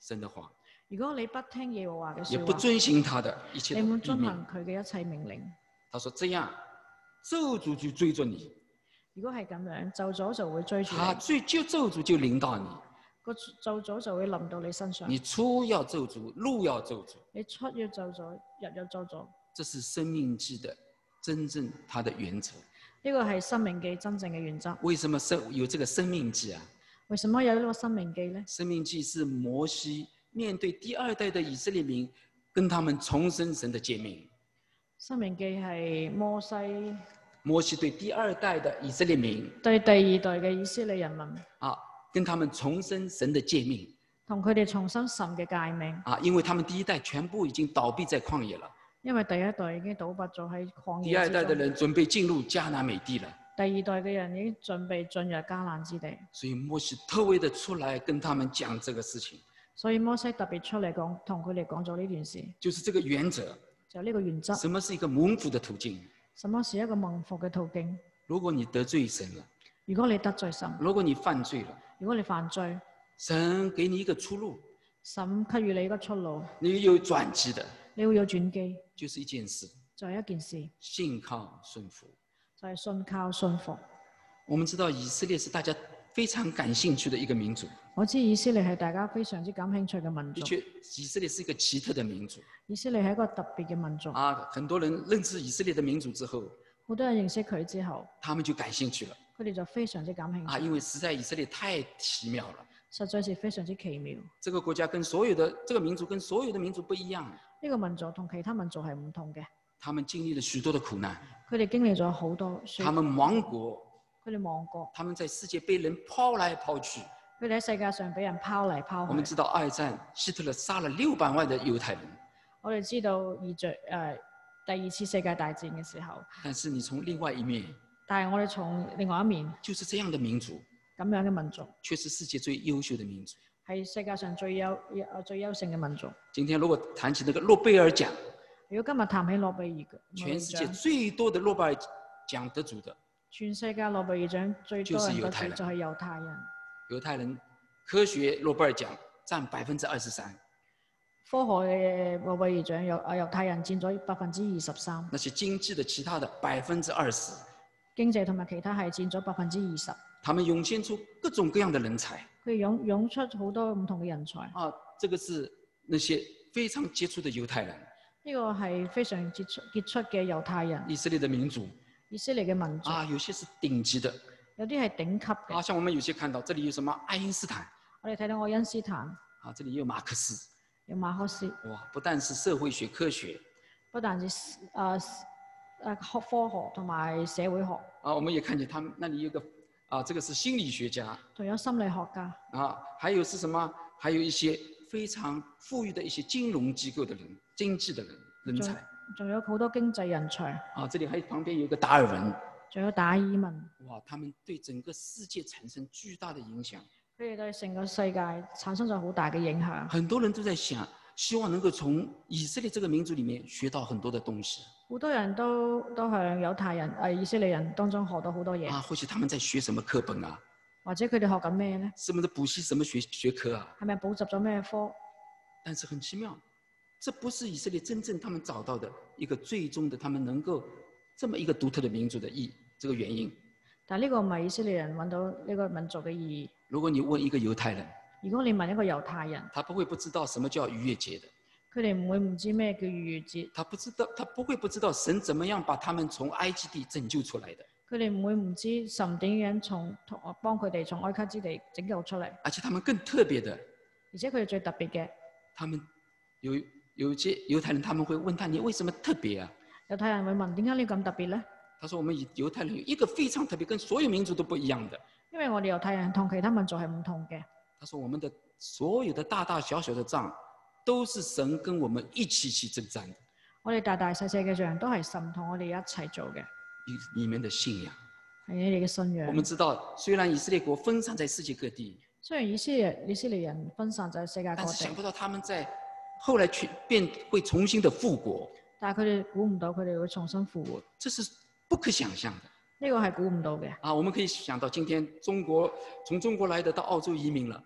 神的话， 如果你不聽耶和華嘅也説話， 不遵行他的一切的你唔命令遵行，佢嘅一切命令， 他說這樣咒詛就追着你， 如果係咁樣，咒詛就會追住他你， 最就咒詛就臨到你， 個咒詛就會臨到你身上。 你出要咒詛，入要咒詛， 你出要咒詛，入要咒詛。 這是生命記的真正它的原則。 呢個係生命記真正嘅原則。 為什麼生有這個生命記啊？ 為什麼有呢個生命記呢？ 生命記是摩西面對第二代的以色列民，跟他們重申神的誡命。 生命記係摩西摩西對第二代的以色列民， 對第二代嘅以色列人民啊，跟他們重申神的誡命。 同佢哋重申神嘅誡命。 啊，因為他們第一代全部已經倒閉在曠野了。 因為第一代已經倒閉咗喺曠野之中。 第二代的人準備進入迦南美地了。 第二代嘅人已經準備進入迦南之地。 所以摩西特別的出來跟他們講這個事情。 所以摩西特別出嚟講，同佢哋講咗呢件事。 就是這個原則。 就呢個原則。 什麼是一個蒙福的途徑？ 什麼是一個蒙福嘅途徑？ 如果你得罪神了， 如果你得罪神， 如果你犯罪了， 如果你犯罪， 神給你一個出路， 神給予你一個出路， 你有轉機的， 你會有轉機， 就是一件事， 就係一件事， 信靠順服， 就係信靠信服。 我們知道以色列是大家非常感興趣的一個民族。 我知以色列係大家非常之感興趣嘅民族。 的確，以色列是一個奇特的民族。 以色列係一個特別嘅民族。 啊，很多人認識以色列的民族之後， 好多人認識佢之後， 他們就感興趣了。 佢哋就非常之感興趣。 啊，因為實在以色列太奇妙了。 實在是非常之奇妙。 這個國家跟所有的這個民族跟所有的民族不一樣。 呢個民族同其他民族係唔同嘅。 他們經歷了許多的苦難。 佢哋經歷咗好多。 他們亡國。 佢哋亡國。 他們在世界被人拋來拋去。 佢哋喺世界上俾人拋嚟拋去。 我們知道二戰，希特勒殺了六百萬的猶太人。 我哋知道二戰誒第二次世界大戰嘅時候。 但是你從另外一面。 但係我哋從另外一面。 就是這樣的民族。 咁樣嘅民族。 卻是世界最優秀的民族。 係世界上最優誒最優勝嘅民族。 今天如果談起那個諾貝爾獎， 如果今日談起諾貝爾， 全世界最多的諾貝爾獎得主的， 全世界諾貝爾獎最多人得主就係猶太人。 猶太人科學諾貝爾獎佔百分之二十三。 科學嘅諾貝爾獎有啊猶太人佔咗百分之二十三。 那些經濟的其他的百分之二十。 經濟同埋其他係佔咗百分之二十。 他們湧現出各種各樣的人才。 佢湧湧出好多唔同嘅人才。 啊，這個是那些非常傑出的猶太人。 呢個係非常傑出傑出嘅猶太人。 以色列的民族。 以色列嘅民族。 啊，有些是頂級的。 有啲係頂級嘅。 啊，像我們有些看到，這裡有什麼愛因斯坦。 我哋睇到愛因斯坦。 啊，這裡有馬克思。 有馬克思。 哇，不但是社會學科學。 不但是誒誒學科學同埋社會學。 啊，我們也看見他們那裡有個。啊，這個是心理學家， 仲有心理學家啊，還有是什麼？還有一些非常富裕的一些金融機構的人、經濟的人人才， 仲有好多經濟人才。 啊，這裡還旁邊有一個達爾文， 仲有達爾文。 哇，他們對整個世界產生巨大的影響。 佢哋對成個世界產生咗好大嘅影響。 很多人都在想，希望能夠從以色列這個民族裡面學到很多的東西。 好多人都都向猶太人、誒以色列人當中學到好多嘢。 啊，或許他們在學什麼課本啊？ 或者佢哋學緊咩咧？ 是不是補習什麼學學科啊？ 係咪補習咗咩科？ 但是很奇妙，這不是以色列真正他們找到的一個最終的，他們能夠這麼一個獨特的民族的意，這個原因。 但係呢個唔係以色列人揾到呢個民族嘅意義。 如果你問一個猶太人， 如果你問一個猶太人， 他不會不知道什麼叫逾越節的。 佢哋唔會唔知咩叫逾越節。 他不知道，他不會不知道神怎麼樣把他們從埃及地拯救出來的。 佢哋唔會唔知神點樣從幫佢哋從埃及之地拯救出嚟。 而且他們更特別的， 而且佢哋最特別嘅， 他們有有些猶太人，他們會問他：你為什麼特別啊？ 猶太人會問：點解你咁特別咧？ 他說：我們猶太人有一個非常特別，跟所有民族都不一樣的。 因為我哋猶太人同其他民族係唔同嘅。 他說：我們的所有的大大小小的仗，都是神跟我們一起去征戰的。 我哋大大細細嘅仗都係神同我哋一齊做嘅。 你們的信仰係你哋嘅信仰。 我們知道，雖然以色列國分散在世界各地， 雖然以色列以色列人分散在世界各地， 但是想不到他們在後來去變會重新的復國。 但係佢哋估唔到佢哋會重新復活， 這是不可想象的。 呢個係估唔到嘅。 啊，我們可以想到今天中國從中國來的到澳洲移民了。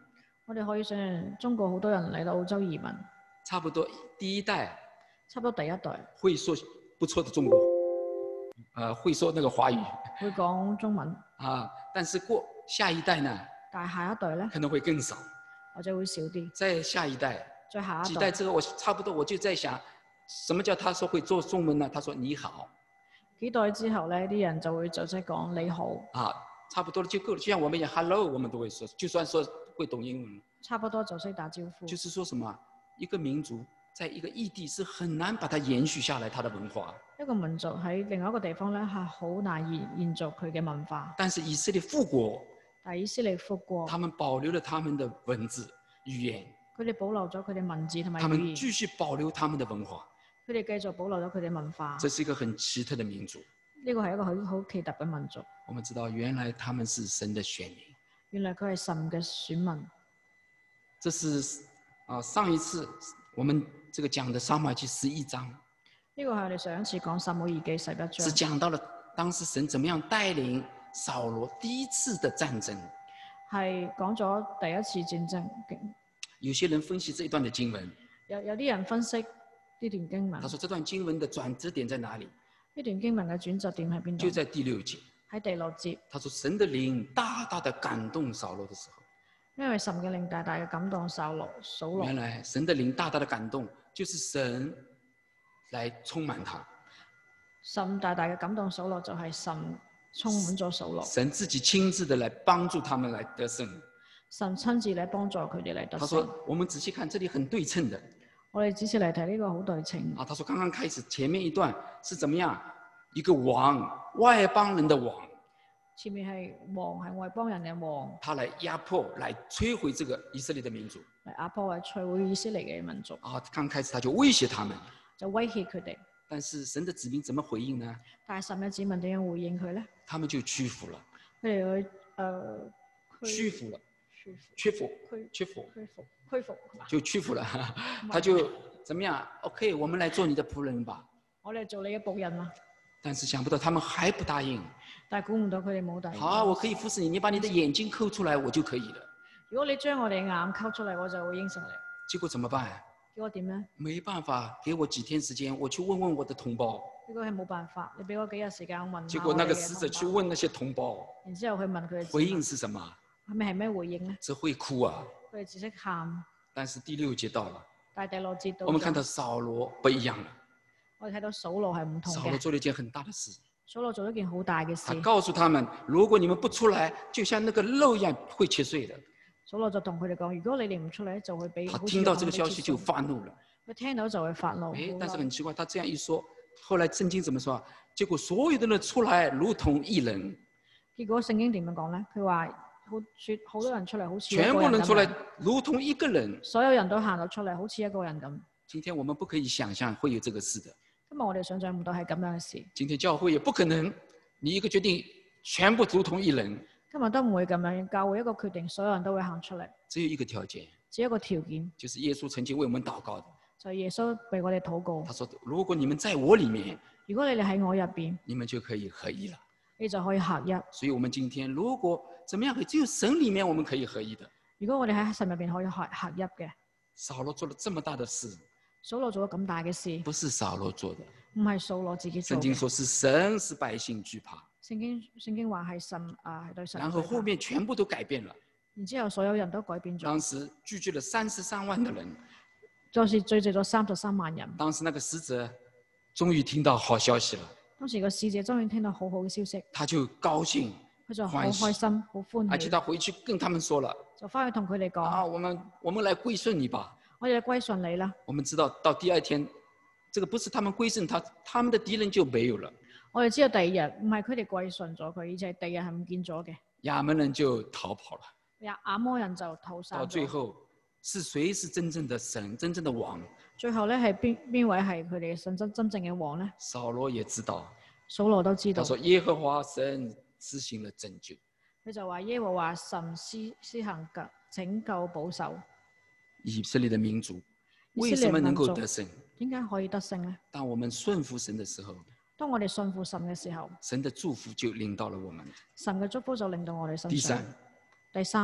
我哋可以想象中國好多人嚟到澳洲移民， 差不多第一代差不多第一代会说不错的中国，呃，会说那个华语會講中文， 啊，但是过下一代呢， 但係下一代咧可能會更少。 或者會少啲。 再下一代， 再下一代幾代之後，我差不多我就在想，什麼叫他說會做中文呢？他說你好幾代之後咧，啲人就會就即係講你好， 啊，差不多就夠了。就像我們講 hello，我們都會說，就算說會懂英文， 差不多就識打招呼。 就是說什麼，一個民族在一個異地是很難把它延續下來，它的文化。 一個民族喺另外一個地方咧係好難延延續佢嘅文化。 但是以色列復國， 但係以色列復國， 他們保留了他們的文字語言， 佢哋保留咗佢哋文字同埋他語言， 們繼續保留他們的文化。 佢哋繼續保留咗佢哋文化。 這是一個很奇特的民族。 呢個係一個好好奇特嘅民族。 我們知道原來他們是神的選民。 原來佢係神嘅選民。 這是啊，上一次我們這個講的撒母耳記十一章， 呢個係我哋上一次講撒母耳記十一章， 是講到了當時神怎麼樣帶領掃羅第一次的戰爭。 係講咗第一次戰爭。 有些人分析這一段的經文， 有有啲人分析呢段經文。 他說這段經文的轉折點在哪裡？ 呢段經文嘅轉折點喺邊度？ 就在第六節。 喺第六節。 他說神的靈大大的感動掃羅的時候， 因為神嘅靈大大嘅感動掃羅，掃羅。 原來神的靈大大的感動，就是神來充滿他。 神大大嘅感動掃羅，就係神充滿咗掃羅。 神自己親自的來幫助他們來得勝。 神親自嚟幫助佢哋嚟得勝。 他說：我們仔細看，這裡很對稱的。 我哋仔細嚟睇呢個好對稱。 啊，他說剛剛開始前面一段是怎麼樣？一個王，外邦人的王。 前面係王，係外邦人嘅王。 他來壓迫，來摧毀這個以色列的民族。 嚟壓迫，嚟摧毀以色列嘅民族。 啊，剛開始他就威脅他們。 就威脅佢哋。 但是神的子民怎麼回應呢？ 但係神嘅子民點樣回應佢咧？ 他們就屈服了。 佢哋去誒屈服了。 屈服。 屈服。 屈服。屈服。 就屈服了。他就怎麼樣 ？OK，我們來做你的僕人吧。 我哋做你嘅僕人啊！ 但是想不到他們還不答應。 但係估唔到佢哋冇答應。 好，我可以服侍你，你把你的眼睛摳出來，我就可以了。 如果你將我哋眼摳出嚟，我就會應承你。 結果怎麼辦？ 結果點咧？ 沒辦法，給我幾天時間，我去問問我的同胞。 結果係冇辦法，你俾我幾日時間問。 結果那個使者去問那些同胞。 然之後去問佢哋。 回應是什麼？ 係咪係咩回應咧？ 只會哭啊！ 佢哋只識喊。 但是第六節到了。 但係第六節到。 我們看到掃羅不一樣了。 我哋睇到掃羅係唔同嘅。 掃羅做了一件很大的事。 掃羅做咗件好大嘅事。 他告訴他們：如果你們不出來，就像那個肉一樣會切碎的。 掃羅就同佢哋講：如果你哋唔出嚟，就會俾。 他聽到這個消息就發怒了。 佢聽到就會發怒。 誒，但是很奇怪，他這樣一說，後來聖經怎麼說？結果所有的人出來如同一人。 結果聖經點樣講咧？佢話好說好多人出嚟好似。 全部人出來如同一個人。 所有人都行到出嚟，好似一個人咁。 今天我們不可以想象會有這個事的。 今日我哋想象唔到係咁樣嘅事。 今天教會也不可能，你一個決定，全部如同一人。 今日都唔會咁樣，教會一個決定，所有人都會行出嚟。 只有一個條件。 只有一個條件。 就是耶穌曾經為我們禱告的。 就係耶穌為我哋禱告。 他說：如果你們在我裡面， 如果你哋喺我入邊， 你們就可以合一了。 你就可以合一。 所以，我們今天如果怎麼樣，只有神裡面我們可以合一的。 如果我哋喺神入邊可以合合一嘅。 掃羅做了這麼大的事。 掃羅做咗咁大嘅事， 不是掃羅做的， 唔係掃羅自己做嘅。 聖經說是神使百姓懼怕。 聖經聖經話係神啊，係對神。 然後後面全部都改變了。 然之後所有人都改變咗。 當時聚集了三十三萬的人。 就是聚集咗三十三萬人。 當時那個使者終於聽到好消息了。 當時個使者終於聽到好好嘅消息。 他就高興， 佢就好開心，好歡喜。 而且他回去跟他們說了， 就翻去同佢哋講： 啊，我們我們來歸順你吧。 我哋歸順你啦。 我們知道到第二天，這個不是他們歸順他，他們的敵人就沒有了。 我哋知道第二日唔係佢哋歸順咗佢，而且係第二日係唔見咗嘅。 亞捫人就逃跑了。 亞亞摩人就逃散。 到最後，是誰是真正的神、真正的王？ 最後咧係邊邊位係佢哋嘅神真真正嘅王咧？ 掃羅也知道。 掃羅都知道。 他說耶和華神施行了拯救。 佢就話耶和華神施施行嘅拯救保守。 以色列的民族為什麼能夠得勝？ 點解可以得勝呢？ 當我們順服神的時候， 當我哋順服神嘅時候， 神的祝福就臨到了我們。 神嘅祝福就令到我哋身上。 第三， 第三，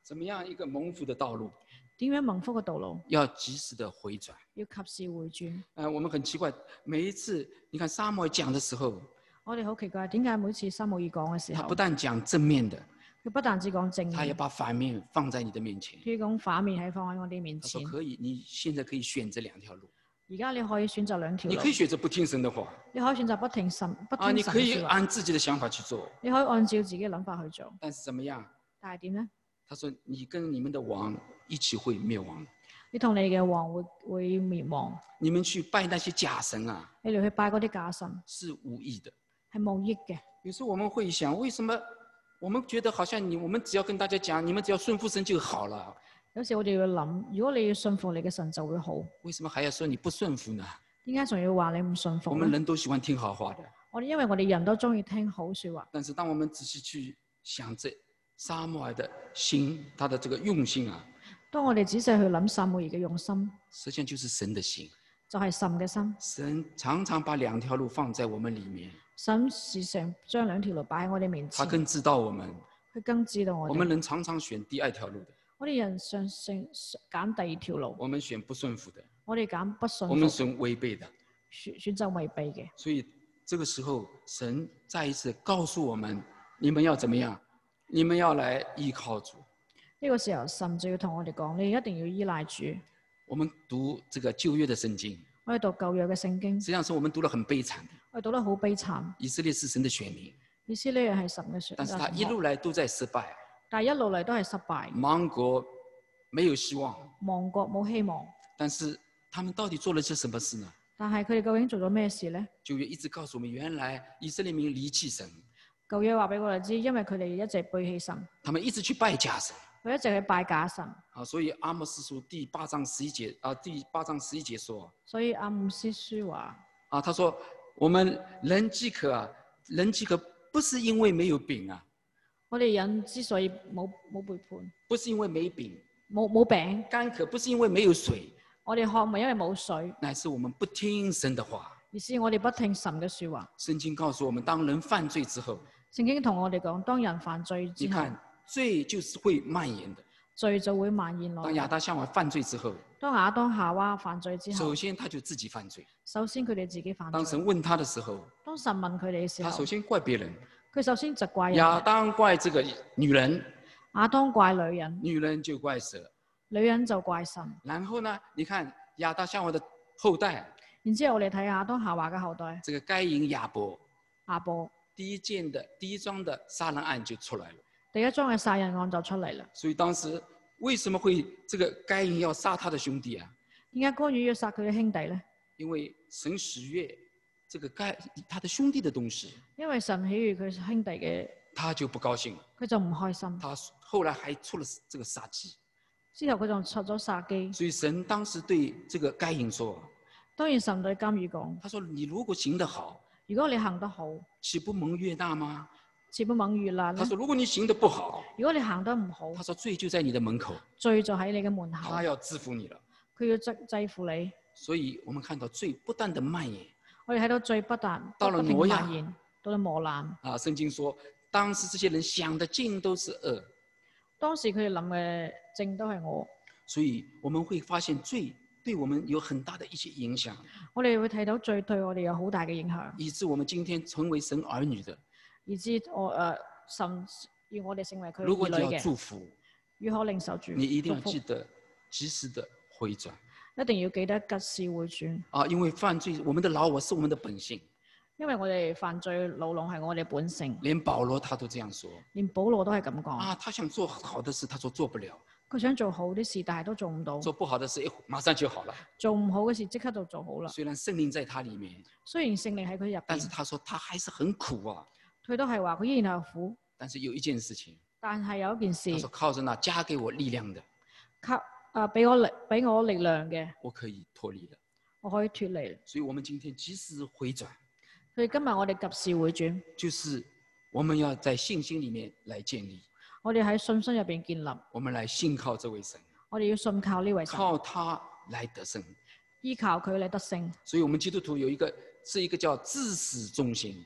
怎么样一个蒙福的道路？ 點樣蒙福嘅道路？ 要及時的回轉。 要及時回轉。 呃，我們很奇怪，每一次你看撒母耳講的時候， 我哋好奇怪，點解每次撒母耳講嘅時候， 他不但講正面的， 佢不但只講正面， 他也把反面放在你的面前。 佢講反面係放喺我哋面他說前。 可以，你現在可以選擇兩條路。 而家你可以選擇兩條路。 你可以選擇不聽神的話。 你可以選擇不聽神，不聽啊，你可以神嘅説話。 按自己的想法去做。 你可以按照自己嘅諗法去做。 但是怎麼樣？ 但係點呢？ 他說你跟你們的王一起會滅亡。 你同你嘅王會會滅亡。 你們去拜那些假神啊， 你哋去拜嗰啲假神， 是無益的， 係冇益嘅。 有時候我們會想，為什麼我們覺得好像你，我們只要跟大家講，你們只要順服神就好了。 有時我哋要諗，如果你要信服你嘅神就會好。 為什麼還要說你不順服呢？ 點解仲要話你唔信服呢？ 我們人都喜歡聽好話的。 我哋因為我哋人都中意聽好説話。 但是當我們仔細去想這撒母耳的心，他的這個用心啊， 當我哋仔細去諗撒母耳嘅用心， 實際上就是神的心。 就係神嘅心。 神常常把兩條路放在我們裡面。 神時常將兩條路擺喺我哋面前。 他更知道我們。 佢更知道我哋。 我們人常常選第二條路的。 我哋人想選揀第二條路。 我們選不順服的。 我哋揀不順服。 我們選違背的。 選選擇違背嘅。 所以這個時候，神再一次告訴我們：你們要怎麼樣？你們要來依靠主。 呢個時候，神就要同我哋講：你一定要依賴主。 我們讀這個舊約的聖經。 我哋讀舊約嘅聖經。 實際上是我們讀得很悲慘的。 我哋讀得好悲慘。 以色列是神的選民。 以色列係神嘅選民。 但是他一路來都在失敗。 但係一路嚟都係失敗。 亡國沒有希望。 亡國冇希望。 但是他們到底做了些什麼事呢？ 但係佢哋究竟做咗咩事呢？ 舊約一直告訴我們，原來以色列民離棄神。 舊約話俾我哋知，因為佢哋一直背棄神。 他們一直去拜假神。 佢一直去拜假神。 啊，所以阿摩司書第八章十一節啊，第八章十一節說。 所以阿摩司書話。啊， 他說：我們人飢渴啊，人飢渴不是因為沒有餅啊。 我哋人之所以冇冇背叛， 不是因為沒餅。 冇冇餅。 乾渴不是因為沒有水。 我哋渴唔係因為冇水， 乃是我們不聽神的話。 而是我哋不聽神嘅說話。 聖經告訴我們，當人犯罪之後， 聖經同我哋講，當人犯罪之後， 你看罪就是會蔓延的。 罪就會蔓延落。 當亞當夏娃犯罪之後， 當亞當夏娃犯罪之後， 首先他就自己犯罪。 首先佢哋自己犯罪。 當神問他的時候， 當神問佢哋嘅時候， 他首先怪別人。 佢首先就怪人。 亞當怪這個女人， 亞當怪女人， 女人就怪蛇， 女人就怪神。 然後呢，你看亞當夏娃的後代。 然之後我哋睇亞當夏娃嘅後代。 這個該隱亞伯。 亞伯。 第一件的第一樁的殺人案就出來了。 第一樁嘅殺人案就出嚟啦。 所以當時為什麼會這個該隱要殺他的兄弟啊？ 點解該隱要殺佢嘅兄弟呢？ 因為神喜悅這個該他的兄弟的東西。 因為神喜悅佢兄弟嘅， 他就不高興。 佢就唔開心。 他後來還出了這個殺機。 之後佢仲出咗殺機。 所以神當時對這個該隱說： 當然神對該隱講， 他說你如果行得好， 如果你行得好， 豈不蒙悅納嗎？ 豈不蒙悅納？ 他說如果你行得不好， 如果你行得唔好， 他說罪就在你的門口， 罪就喺你嘅門口， 他要制服你了， 佢要制制服你。 所以我們看到罪不斷的蔓延。 我哋睇到罪不斷到了挪亞， 到了磨難。 啊，聖經說當時這些人想的盡都是惡， 當時佢哋諗嘅盡都係惡。 所以我們會發現罪對我們有很大的一些影響。 我哋會睇到罪對我哋有好大嘅影響， 以致我們今天成為神兒女的。 以致我誒、呃、神要我哋成為佢兒女嘅。 如果你要祝福， 如何領受主？ 你一定要記得及時的回轉。 一定要記得及時回轉。 啊，因為犯罪，我們的老我是我們的本性。 因為我哋犯罪老籠係我哋本性。 連保羅他都這樣說。 連保羅都係咁講。 啊，他想做好的事，他說做不了。 佢想做好啲事，但係都做唔到。 做不好的事，馬上就好了。 做唔好嘅事，即刻就做好啦。 雖然聖靈在他裡面， 雖然聖靈喺佢入邊， 但是他說他還是很苦啊。 佢都係話佢依然係苦。 但是有一件事情。 但係有一件事。 他說靠着那加給我力量的。 靠啊！俾我力，俾我力量嘅。 我可以脫離了。 我可以脫離。 所以我們今天及時回轉。 所以今日我哋及時回轉。 就是我們要在信心裡面來建立。 我哋喺信心入邊建立。 我們來信靠這位神。 我哋要信靠呢位神。 靠他來得勝。 依靠佢嚟得勝。 所以我們基督徒有一個是一個叫至死忠心。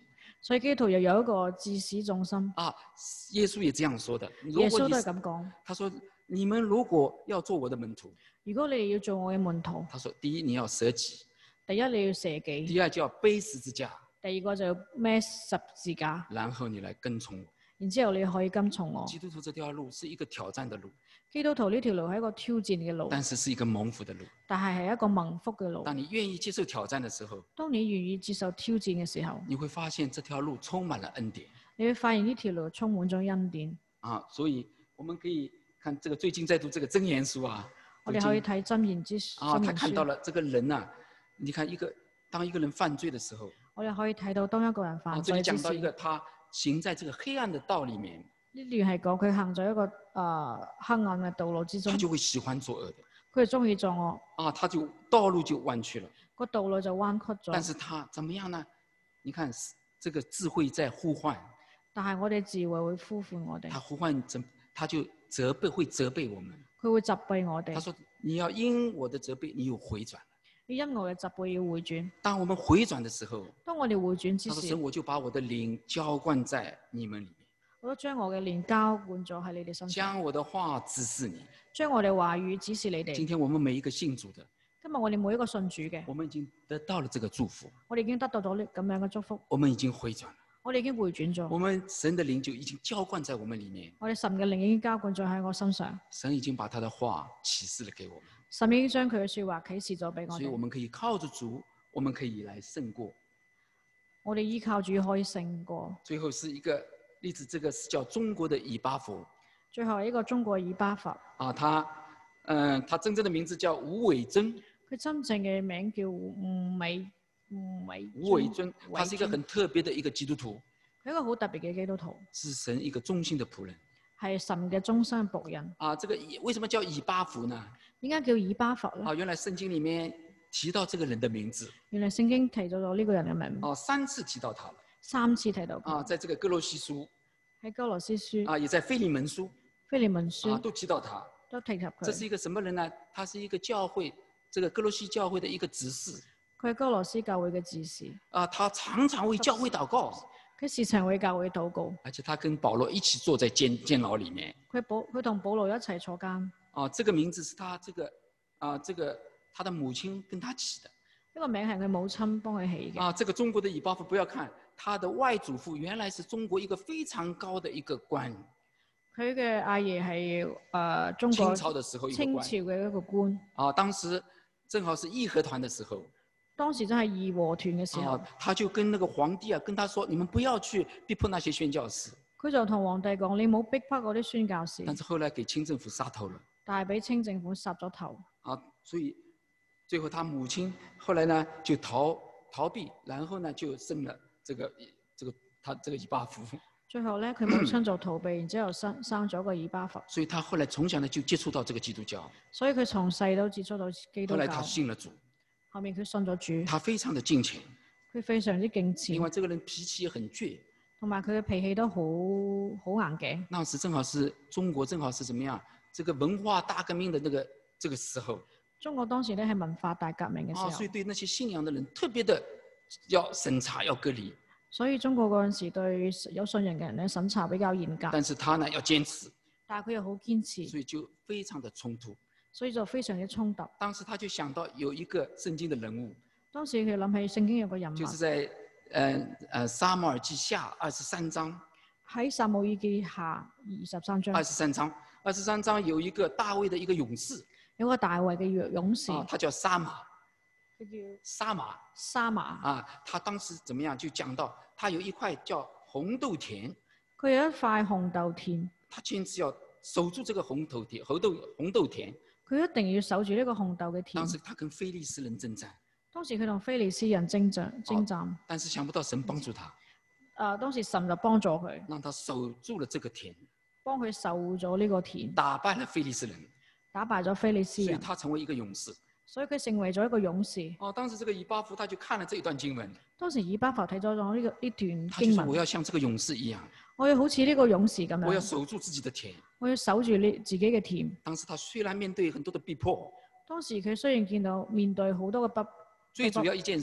所以基督徒又有一個至始重心。 啊，耶穌也這樣說的。如耶穌果你都係咁講。 他說：你們如果要做我的門徒， 如果你哋要做我嘅門徒， 他說：第一你要捨己， 第一你要捨己， 第二就要背十字架， 第二個就要孭十字架， 然後你來跟從我。 然之後你可以跟從我。 基督徒這條路是一個挑戰的路， 基督徒呢條路係一個挑戰嘅路， 但是是一個蒙福的路。 但係係一個蒙福嘅路。 當你願意接受挑戰的時候， 當你願意接受挑戰嘅時候， 你會發現這條路充滿了恩典。 你會發現呢條路充滿咗恩典。 啊，所以我們可以看這個最近在讀這個箴言書啊， 我哋可以睇箴言之書。 啊，他看到了這個人啊，你看一個當一個人犯罪的時候， 我哋可以睇到當一個人犯罪之時， 啊，這裡講到一個他行在這個黑暗的道裡面。 呢段係講佢行咗一個誒、呃、黑暗嘅道路之中， 他就會喜歡作惡的。 佢係中意作惡。 啊，他就道路就彎曲了。 個道路就彎曲咗。 但是他怎麼樣呢？你看，這個智慧在呼喚。 但係我哋智慧會呼喚我哋。 他呼喚，他就責備，會責備我們。 佢會責備我哋。 他說：你要因我的責備，你有回轉。 你因我嘅責備要回轉。 當我們回轉的時候， 當我哋回轉之時， 他說：神，我就把我的靈澆灌在你們裡面。 我都將我嘅靈澆灌咗喺你哋身上， 將我的話指示你， 將我哋話語指示你哋。 今天我們每一個信主的， 今日我哋每一個信主嘅， 我們已經得到了這個祝福， 我哋已經得到咗呢咁樣嘅祝福， 我們已經回轉了， 我哋已經回轉咗， 我們神的靈就已經澆灌在我們裡面， 我哋神嘅靈已經澆灌咗喺我身上， 神已經把他的話啟示了給我們， 神已經將佢嘅說話啟示咗俾我哋， 所以我們可以靠着主，我們可以來勝過， 我哋依靠主可以勝過。 最後是一個例子，這個是叫中國的以巴弗。 最後一個中國以巴弗。啊， 他，嗯、呃，他真正的名字叫吳偉尊。 佢真正嘅名叫吳美吳偉。 吳偉尊，他是一個很特別的一個基督徒。 佢一個好特別嘅基督徒。 是神一個忠心的僕人。 係神嘅忠心僕人。 啊，這個為什麼叫以巴弗呢？ 點解叫以巴弗咧？ 啊，原來聖經裡面提到這個人的名字。 原來聖經提到咗呢個人嘅名。 哦、啊，三次提到他了。 三次提到。 啊，在這個歌羅西書。 喺歌羅西書。 啊，也在腓利門書。 腓利門書。啊， 都提到他。 都提及佢。 這是一個什麼人呢？他是一個教會，這個歌羅西教會的一個執事。 佢係歌羅西教會嘅執事。 啊，他常常為教會禱告。 佢時常為教會禱告。 而且他跟保羅一起坐在監監牢裡面。 佢保佢同保羅一齊坐監。 啊，這個名字是他這個啊，這個他的母親跟他起的。 呢個名係佢母親幫佢起嘅。 啊，這個中國的以巴弗，不要看他的外祖父原來是中國一個非常高的一個官。 佢嘅阿爺係誒中國清朝的時候一個官。 清朝嘅一個官。 啊，當時正好是義和團的時候。 當時真係義和團嘅時候。 啊，他就跟那個皇帝啊，跟他說：你們不要去逼迫那些宣教士。 佢就同皇帝講：你冇逼迫嗰啲宣教士。 但是後來給清政府殺頭了。 但係俾清政府殺咗頭。 啊，所以最後他母親後來呢就逃逃避，然後呢就生了這個這個他這個以巴弗。 最後咧，佢母親就逃避，然之後生生咗個以巴弗。 所以他後來從小呢就接觸到這個基督教。 所以佢從細都接觸到基督教。 後來他信了主。 後面佢信咗主。 他非常的敬虔。 佢非常之敬虔。 另外，這個人脾氣也很倔。 同埋佢嘅脾氣都好好硬頸。 那時正好是中國正好是怎麼樣？這個文化大革命的那個這個時候。 中國當時咧係文化大革命嘅時候。 啊，所以對那些信仰的人特別的要審查要隔離。 所以中國嗰陣時對有信仰嘅人咧審查比較嚴格。 但是他呢要堅持。 但係佢又好堅持。 所以就非常的衝突。 所以就非常之衝突。 當時他就想到有一個聖經的人物。 當時佢諗起聖經有個人物。 就是在，呃呃撒母耳記下二十三章。 喺撒母耳記下二十三章。 二十三章，二十三章有一個大衛的一個勇士。 有個大衛嘅勇士。 啊，他叫沙馬。 佢叫沙馬。 沙馬。 啊，他當時怎麼樣？就講到他有一塊叫紅豆田。 佢有一塊紅豆田。 他堅持要守住這個紅豆田，紅豆紅豆田。 佢一定要守住呢個紅豆嘅田。 當時他跟非利士人征戰。 當時佢同非利士人征戰，征戰。 但是想不到神幫助他。 誒，當時神就幫助佢， 讓他守住了這個田， 幫佢守咗呢個田， 打敗了非利士人， 打敗咗非利士人， 所以他成為一個勇士。 所以佢成為咗一個勇士。 哦，當時這個以巴弗他就看了這一段經文。 當時以巴弗睇咗咗呢個呢段經文。 他就說我要像這個勇士一樣。 我要好似呢個勇士咁樣。 我要守住自己的田。 我要守住呢自己嘅田。 當時他雖然面對很多的逼迫。 當時佢雖然見到面對好多嘅不。 最主要一件事，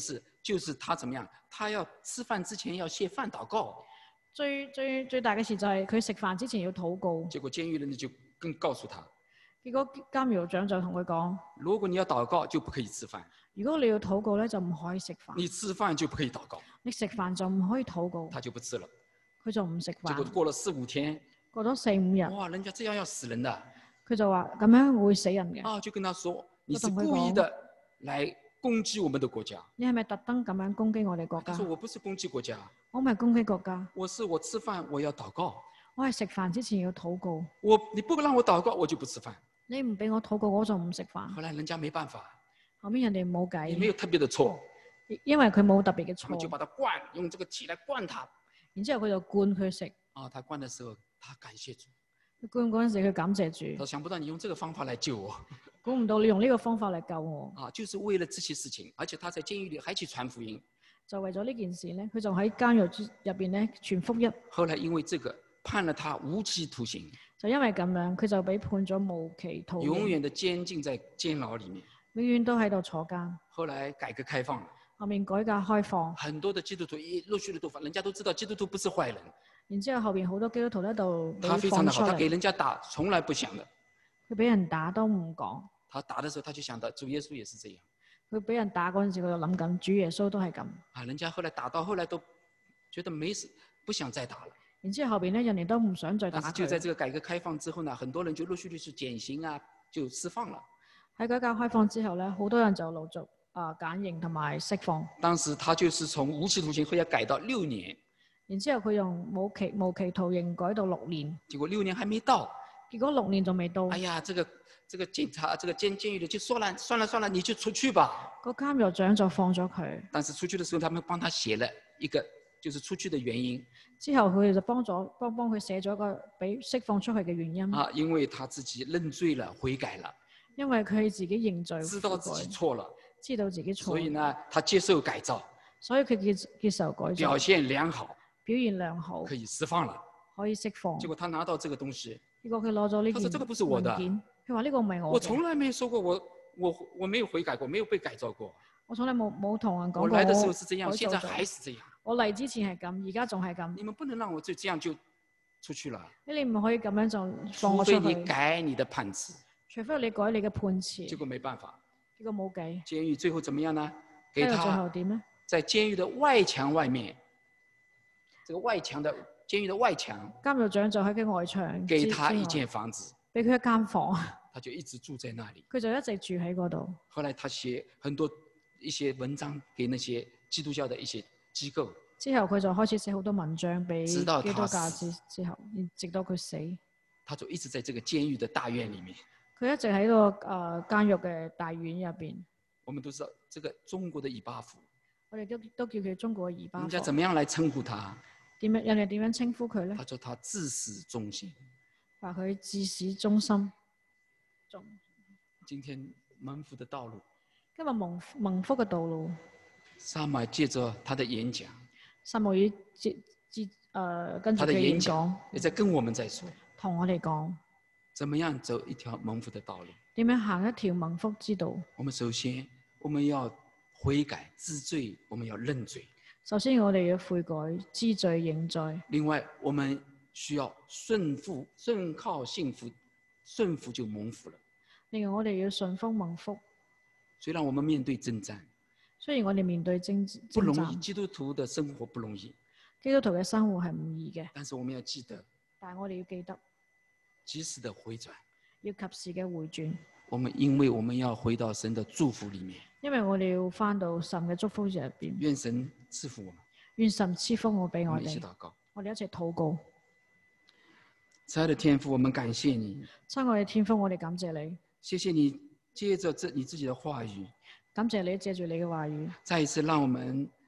就是他怎么样？他要吃饭之前要谢饭祷告。 最最最大嘅事就係佢食飯之前要禱告。 結果監獄人就更告訴他， 結果監獄長就同佢講： 如果你要禱告，就不可以吃飯； 如果你要禱告咧，就唔可以食飯。 你吃飯就不可以禱告。 你食飯就唔可以禱告。 他就不吃了。 佢就唔食結果飯。 過了四五天， 過咗四五日， 哇，人家這樣要死人的。 佢就話咁樣會死人嘅。 啊，就跟他說，你是故意的來攻擊我們的國家。 你係咪特登咁樣攻擊我哋國家？ 他說我不是攻擊國家， 我唔係攻擊國家， 我是我吃飯我要禱告。 我係食飯之前要禱告。 我你不讓我禱告，我就不吃飯。 你唔俾我禱告，我就唔食飯。 後來人家沒辦法， 後面人哋冇計， 也沒有特別的錯， 因為佢冇特別嘅他們就錯。 把他灌，用這個氣來灌他。 然之後佢就灌佢食。 啊，他灌的時候，他感謝主。 佢灌嗰陣時，佢感謝主。 他想不到你用這個方法來救我。 估唔到你用呢個方法嚟救我。 啊，就是為了這些事情，而且他在監獄裏還去傳福音。 就為咗呢件事咧，佢就喺監獄入邊咧傳福音。 後來因為這個判了他無期徒刑。 就因為咁樣，佢就被判咗無期徒刑。 永遠的監禁在監牢裡面。 永遠都喺度坐監。 後來改革開放了。 後面改革開放。 很多的基督徒一陸續的都放，人家都知道基督徒不是壞人。 然之後後邊好多基督徒喺度被他非常的好，他放出嚟。 給人家打，從來不想的。 佢俾人打都唔講。 他打的時候，他就想到主耶穌也是這樣。 佢俾人打嗰陣時，佢就諗緊主耶穌都係咁。 啊，人家後來打到後來都覺得沒事，不想再打了。 然之後後邊咧，人哋都唔想再打佢。 但是就在這個改革開放之後呢，很多人就陸續陸續減刑啊，就釋放了。 喺改革開放之後咧，好多人就陸續啊減刑同埋釋放。 當時他就是從無期徒刑後要改到六年。 然之後佢用無期無期徒刑改到六年。 結果六年還沒到。 結果六年仲未到。 哎呀，這個這個警察，這個監監獄的就說了，算了算了，你就出去吧。 個監獄長就放咗佢。 但是出去的時候，他們幫他寫了一個，就是出去的原因。 之後佢哋就幫咗幫幫佢寫咗個俾釋放出去嘅原因。 啊，因為他自己認罪了，悔改了。 因為佢自己認罪， 知道自己錯了， 知道自己錯。 所以呢，他接受改造。 所以佢接接受改造。 表現良好。 表現良好。 可以釋放了。 可以釋放。 結果他拿到這個東西。 結果佢攞咗呢件。 他說這個不是我的。 佢話呢個唔係我嘅。 我從來沒有說過我我我沒有悔改過，沒有被改造過。 我從來冇冇同人講過。 我來的時候是這樣，現在還是這樣。 我嚟之前係咁，而家仲係咁。 你們不能讓我就這樣就出去了。 你唔可以咁樣就放我出去。 除非你改你的判詞。 除非你改你嘅判詞。 結果沒辦法。 結果冇計。 監獄最後怎麼樣呢？給他最後點呢？ 在監獄的外牆外面，這個外牆的監獄的外牆。 監獄長就喺佢外牆。 給他一間房子。 俾佢一間房。 他就一直住在那裡。 佢就一直住喺嗰度。 後來他寫很多一些文章給那些基督教的一些機構。 之後佢就開始寫好多文章俾基督教之之後，直到佢死。 他就一直在這個監獄的大院裡面。 佢一直喺個誒監獄嘅大院入邊。 我們都知道，這個中國的以巴弗。 我哋都都叫佢中國嘅以巴弗。 人家怎麼樣來稱呼他？ 點樣人哋點樣稱呼佢咧？ 他說他至死忠心。 話佢至死忠心。 今天蒙福的道路。 今日蒙蒙福嘅道路。 撒母耳借着他的演講。 撒母耳接接誒跟住佢演講。 也在跟我們在說。 同我哋講。 怎麼樣走一條蒙福的道路？ 點樣行一條蒙福之道？ 我們首先我們要悔改知罪，我們要認罪。 首先我哋要悔改知罪認罪。 另外我們需要順服，順靠信服，順服就蒙福了。 另外我哋要順風蒙福。 雖然我們面對征戰， 雖然我哋面對征戰不容易，基督徒的生活不容易。 基督徒嘅生活係唔易嘅。 但是我們要記得。 但係我哋要記得。 及時的回轉， 要及時嘅回轉。 我們因為我們要回到神的祝福裡面， 因為我哋要返到神嘅祝福入邊。 願神賜福我們， 願神賜福我俾我哋。 我們一起禱告， 我哋一齊禱告。 親愛的天父，我們感謝你。 親愛的天父，我哋感謝你。 謝謝你借着這你自己的話語， 感謝你借住你嘅話語， 再一次讓我們